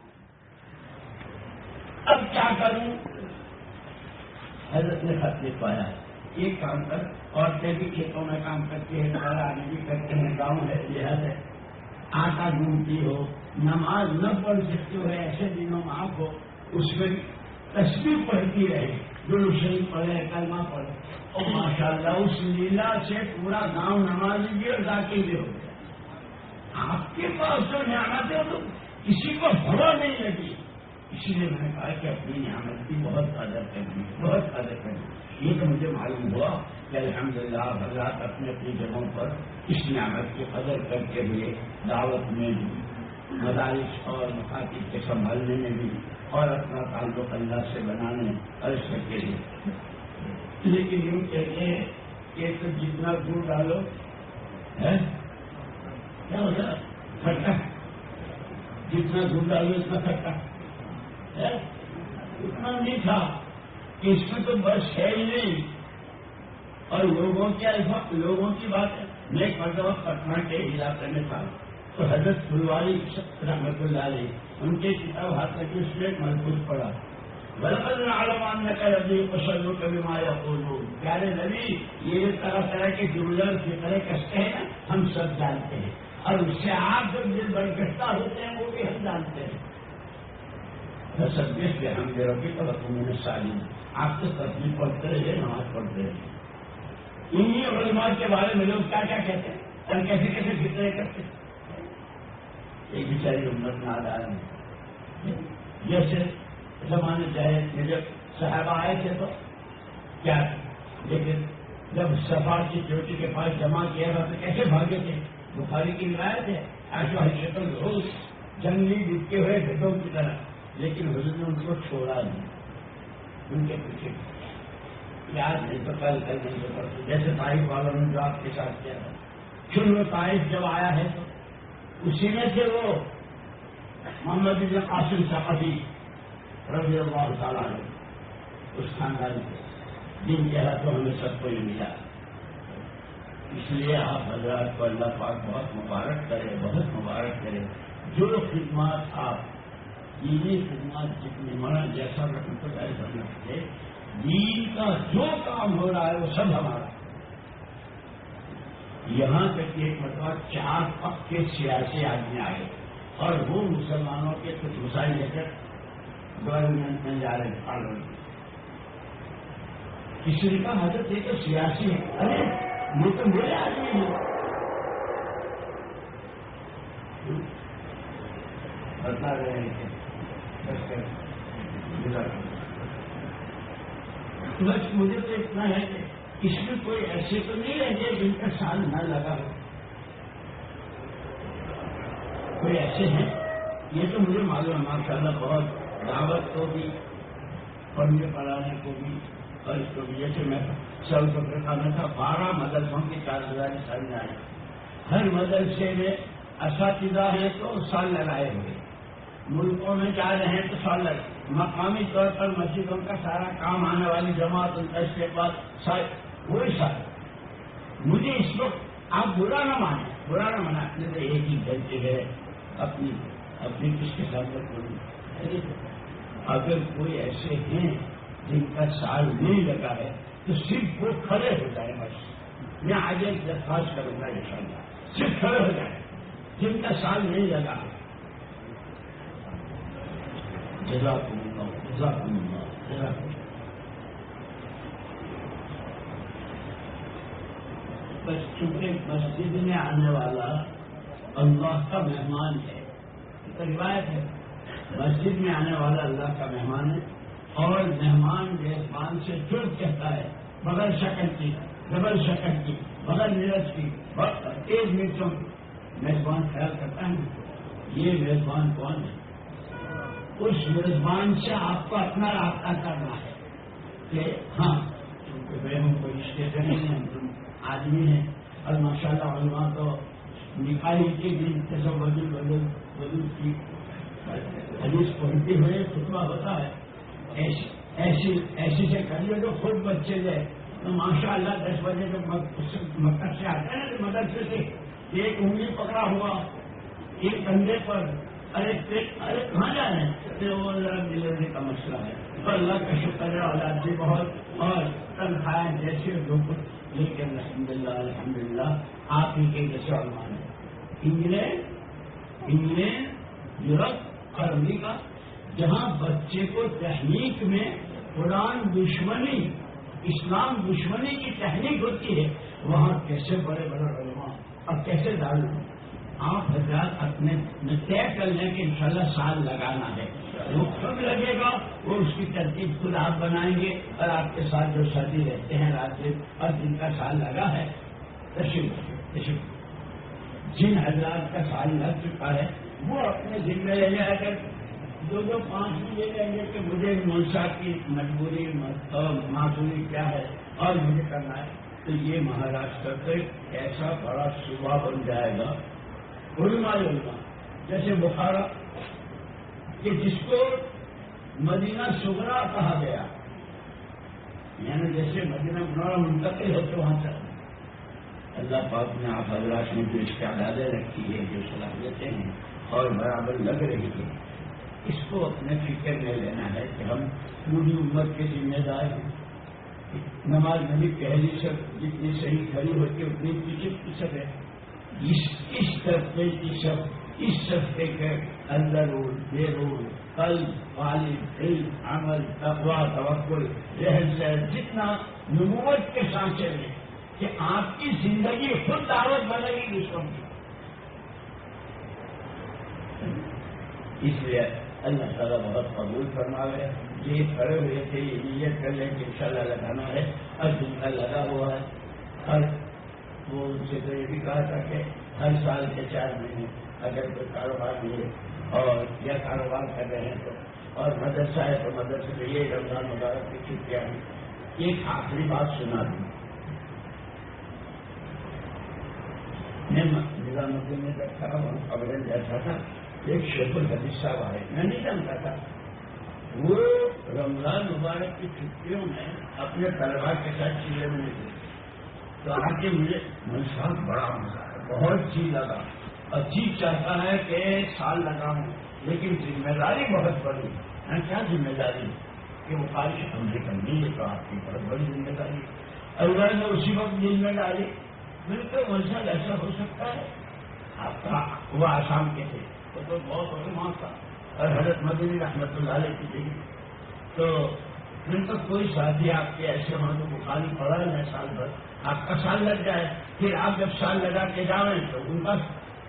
اب کیا کروں. حضرت نے خط لکھوایا ایک کام کر. عورتیں بھی کھیتوں میں کام کرتی ہیں ہمارا آدمی بھی کرتے ہیں گاؤں ہے دیہات ہے آٹا ڈھونڈتی ہو نماز نہ پڑھ سکتے ہو ایسے دنوں میں آپ ہو اس میں تسبیح پڑھتی رہے جو شریف پڑھے کلمہ پڑھے. اور ماشاء اللہ اس لیلا سے پورا گاؤں نمازی بھی اور ذاکر بھی ہو گیا. آپ کے پاس جو نعمت ہے تو کسی کو ہوا نہیں لگی. اسی لیے میں نے کہا کہ اپنی نعمت کی بہت قدر کرنی بہت قدر کرنی. یہ تو مجھے معلوم ہوا کہ الحمدللہ حضرات اپنی اپنی جگہوں پر اس نعمت کی قدر کرتے ہوئے دعوت میں بھی، مدارس اور مخاطب کے سنبھالنے میں بھی، اور اپنا تعلق اللہ سے بنانے اور اس کے لیے. لیکن یوں کہتے ہیں کہ تو جتنا دور ڈالو ہے کیا ہوتا کھٹا، جتنا دور ڈالو اتنا کھٹا ہے، اتنا نہیں تھا کہ اس میں تو بس ہے ہی نہیں. اور لوگوں کی لوگوں کی بات ہے. میں ایک مرتبہ پٹنہ کے علاقے میں تھا تو حضرت پھلواری رحمۃ اللہ علیہ ان کے کتاب ہاتھ لگی، اس میں ایک محفوظ پڑا بلکہ عالمان نے کہا ابھی پسندوں کبھی مایا بولو پیارے نبی، یہ طرح طرح کے جملے فکرے کستے ہیں ہم سب جانتے ہیں، اور اس سے آپ جب دل برگشتہ ہوتے ہیں وہ بھی ہم جانتے ہیں. سب دیش کے ہم دیروں کی طرف میں نے سالی آپ تو تصویر پڑھتے رہے، نماز پڑھتے رہے. انہیں علماء کے بارے میں لوگ کیا کیا کہتے ہیں اور کیسے کیسے فکرے کرتے ہیں. ایک بیچاری امت نہ آ رہی جیسے زمانے چاہے جب صحابہ آئے تھے تو کیا، لیکن جب صفا کی چوٹی کے پاس جمع کیا تھا تو کیسے بھاگے تھے. بخاری کی روایت ہے ایسا شکل روز جنگلی بکے ہوئے گھٹوں کی طرح، لیکن حضور نے ان کو چھوڑا نہیں، ان کے پیچھے یاد نہیں تو کل کل نہیں تو پڑتے. جیسے طائف والوں نے جو آپ کے ساتھ کیا تھا، پھر وہ طائف جب آیا ہے تو اسی میں سے وہ محمد بن قاسم ثقفی رضی اللہ تعالیٰ عنہ اس خاندان کے جن کے ہاتھوں ہمیں سب کو یہ ملا. اس لیے آپ حضرات کو اللہ پاک بہت مبارک کرے، بہت مبارک کرے. جو خدمات آپ دینی خدمات جتنی مرا جیسا رقم تو ایسا رکھتے، دین کا جو کام ہو رہا ہے وہ سب ہمارا. یہاں تک کہ ایک مرتبہ چار پکے سیاسی آدمی آئے اور وہ مسلمانوں کے کچھ مسائل لے کر گورنمنٹ میں جا رہے پارلیمنٹ. کسی نے کہا حضرت یہ تو سیاسی ہے. ارے یہ تو میرے آدمی ہے. بتا رہے ہیں بس مجھے تو اتنا ہے کہ اس میں کوئی ایسے تو نہیں رہتے جن کا سال نہ لگا ہو. کوئی ایسے ہیں یہ تو مجھے معلوم ہے ماشاء اللہ، بہت دعوت کو بھی پڑھنے پڑھانے کو بھی اور اس کو بھی. جیسے میں سب پکڑ کا میں تھا بارہ مدرسوں کی کارگزاری سامنے آئی. ہر مدرسے میں اساتذہ ہیں تو سال لگائے ہوئے، ملکوں میں جا رہے ہیں تو سال لگے. مقامی طور پر مسجدوں کا سارا کام آنے والی جماعت ان کا اس کے بعد سال وہی سال. مجھے اس وقت آپ برا نہ مانیں، برا نہ مانا اپنے تو ایک ہی غلطی ہے اپنی اپنی کس کے ساتھ بولوں. اگر کوئی ایسے ہیں جن کا سال نہیں لگا ہے تو صرف وہ کھڑے ہو جائے. بس میں آگے درخواست کروں گا انشاءاللہ صرف کھڑے ہو جائے جن کا سال نہیں لگا. جزاکم اللہ جزاکم اللہ جزاکم. بس چونکہ مسجد میں آنے والا اللہ کا مہمان ہے، یہ روایت ہے. مسجد میں آنے والا اللہ کا مہمان ہے اور مہمان میزبان سے جڑ کہتا ہے بغیر شکل کی، ڈبل شکل کی، بغیر مرچ کی، تیز مرچوں کی. میزبان خیال کرتا ہے یہ میزبان کون ہے. اس میزبان سے آپ کو اپنا رابطہ کرنا ہے کہ ہاں کیونکہ ہم کوئی رشتے سے نہیں ہیں، تم آدمی ہیں. اور ماشاء اللہ علماء تو نکاح کے دن جیسے وزیر بدل بدل کی حدیث پڑھتے ہوئے خطبہ ہوتا ہے ایسی ایسی ایسی سے کریے جو خود بچے گئے تو ماشاء اللہ دس بجے جو مکتب سے آتے ہیں نا مدرسے سے ایک انگلی پکڑا ہوا ایک کندھے پر، ارے ارے کہاں جا رہے ہیں؟ وہ ڈلیوری کا مسئلہ ہے. تو اللہ کا شکر ہے اولاد بھی بہت اور تنخواہیں جیسے دکھ، لیکن الحمد للہ الحمد للہ آپ ہی کے جیسے علمان ہیں. انگلینڈ انگلینڈ یورپ اور امریکہ جہاں بچے کو تحریک میں قرآن دشمنی اسلام دشمنی کی تحریک ہوتی ہے، وہاں کیسے بڑے بڑے علماء اور کیسے ڈالو. آپ حضرات اپنے طے کر لیں کہ انشاءاللہ سال لگانا ہے. وہ کب لگے گا وہ اس کی ترتیب خود آپ بنائیں گے، اور آپ کے ساتھ جو ساتھی رہتے ہیں رات دن اور جن کا سال لگا ہے تشریف تشریف جن حضرات کا سال لگ چکا ہے وہ اپنے ذمہ لے لیں. اگر دو دو پانچ بھی لے لیں گے کہ مجھے منشا کی مجبوری معذوری کیا ہے اور مجھے کرنا ہے، تو یہ مہاراشٹر کا ایسا بڑا صوبہ بن جائے گا علماء علماء جیسے بخارا کہ جس کو مدینہ صغرا کہا گیا، یعنی جیسے مدینہ منورہ منتقل ہے تو وہاں چل اللہ پاک نے آپ حضرات نے جو استعدادیں رکھی ہے، جو صلاحیتیں ہیں اور برابر لگ رہی ہے، اس کو اپنے فکر میں لینا ہے کہ ہم پوری امت کے ذمہ دار ہیں. نماز نبی پہلی شب جتنی صحیح کھڑی ہوتی ہے اتنی پیچھے پیچھے ہے. اس اس طبقے کی شب اس صفحے کے اندر رول بے رول قلب والد علم عمل تقویٰ توکل رہن سہن جتنا نبوت کے سانچے میں کہ آپ کی زندگی خود دعوت بنے گی دوسروں کی. اس لیے اللہ تعالیٰ بہت قبول فرماوے. یہ کھڑے ہوئے تھے یہ نیت کر لیں کہ انشاءاللہ لگانا ہے، اور جن کا لگا ہوا ہے ہر وہ ان سے تو یہ بھی کہا تھا کہ ہر سال کے چار مہینے اگر کوئی کاروبار ملے اور یا کاروبار کر رہے ہیں تو، اور مدرسہ ہے تو مدرسے میں یہ رمضان مبارک کی چھٹیاں ہیں. ایک آخری بات سنا دوں. میں نظام الدین میں بیٹھا ہوں خبریں جیسا تھا، ایک شیخ الحدیث صاحب آئے، میں نہیں جانتا تھا. وہ رمضان مبارک کی چھٹیوں میں اپنے طلبا کے ساتھ چیزیں میں نکلے تو آ کے مجھے صاحب بڑا مزہ ہے، بہت جی لگا اور جی چاہتا ہے کہ سال لگاؤں، لیکن ذمہ داری بہت بڑی ہے. کیا ذمہ داری کہ وہ خواہش ہم نے کرنی ہے تو آپ کی بہت بڑی ذمہ داری. اللہ نے اسی وقت ذمہ داری بالکل منصب ایسا ہو سکتا ہے. آپ کا وہ آسام کے تھے وہ تو بہت بڑے وہاں کا، اور حضرت مدنی رحمت اللہ علیہ کی تھی، تو پھر تو کوئی ساتھی آپ کے ایسے ہوں تو بخاری پڑا ہے سال بھر، آپ کا سال لگ جائے، پھر آپ جب سال لگا کے جاؤیں تو ان کا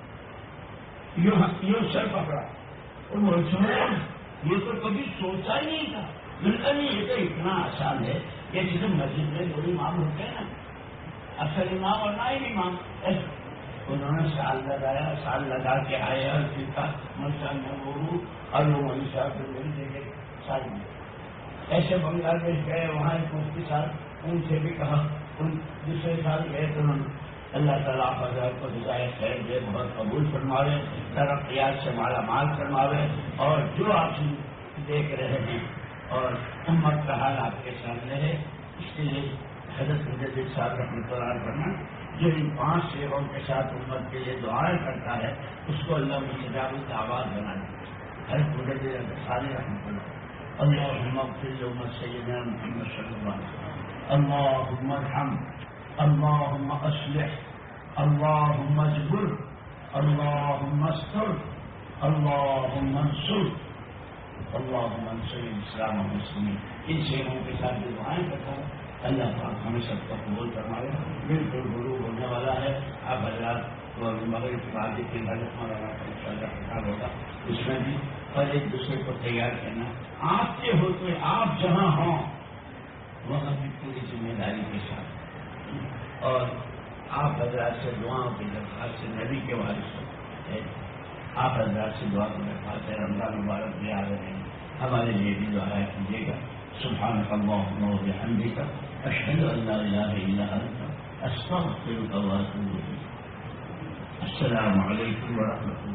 یوں سر پکڑا اور منصوبہ یہ تو کبھی سوچا ہی نہیں تھا. بالکل نہیں، یہ تو اتنا آسان ہے کہ جسے مسجد میں دو امام ہوتے ہیں نا، اصل امام اور نائب امام، انہوں نے سال لگایا، سال لگا کے آئے اور پھر کا مسجد میں وہ اور وہ منشا کو میری جگہ سال میں ایسے بنگلہ دیش گئے، وہاں ایک مفتی صاحب ان سے بھی کہا، ان دوسرے سال گئے تو انہوں نے اللہ تعالیٰ حضرت کو جزائے خیر دے، بہت قبول فرماوے، ترقیات سے مالا مال فرماوے، اور جو آپ دیکھ رہے ہیں اور امت کا حال آپ کے سامنے ہے. اس کے لیے حضرت مجدد صاحب رحمۃ اللہ فرمائیں جو ان پانچ شیخوں کے ساتھ امت کے لیے دعائیں کرتا ہے اس کو اللہ مستجاب الدعوات بنا دے. حضرت مجدد صالح رحمۃ اللہ اللهم اغفر لأمة سيدنا محمد صلى الله عليه وسلم، اللهم ارحم، اللهم اصلح، اللهم اجبر، اللهم استر، اللهم انصر، اللهم انصر الاسلام والمسلمین. ان شیخوں کے ساتھ جو دعائیں کرتا ہوں اللہ پاک ہمیں سب کو قبول فرمائے. بالکل غروب ہونے والا ہے، آپ حضرات مغرب کی بات کے مولانا کا انشاءاللہ خطاب ہوگا، اس میں بھی اور ایک دوسرے کو تیار کرنا. آپ کے ہوتے آپ جہاں ہوں وہاں کی پوری ذمہ داری کے ساتھ، اور آپ حضرات سے دعاؤں کی درخواست سے نبی کے وارث ہے، آپ حضرات سے دعا کی درخواست ہے. رمضان مبارک بھی آ رہے ہیں، ہمارے لیے بھی دعا کیجیے گا. سبحانک اللہم و بحمدک اشہد ان لا الہ الا انت استغفرک و اتوب الیک. السلام علیکم ورحمۃ اللہ.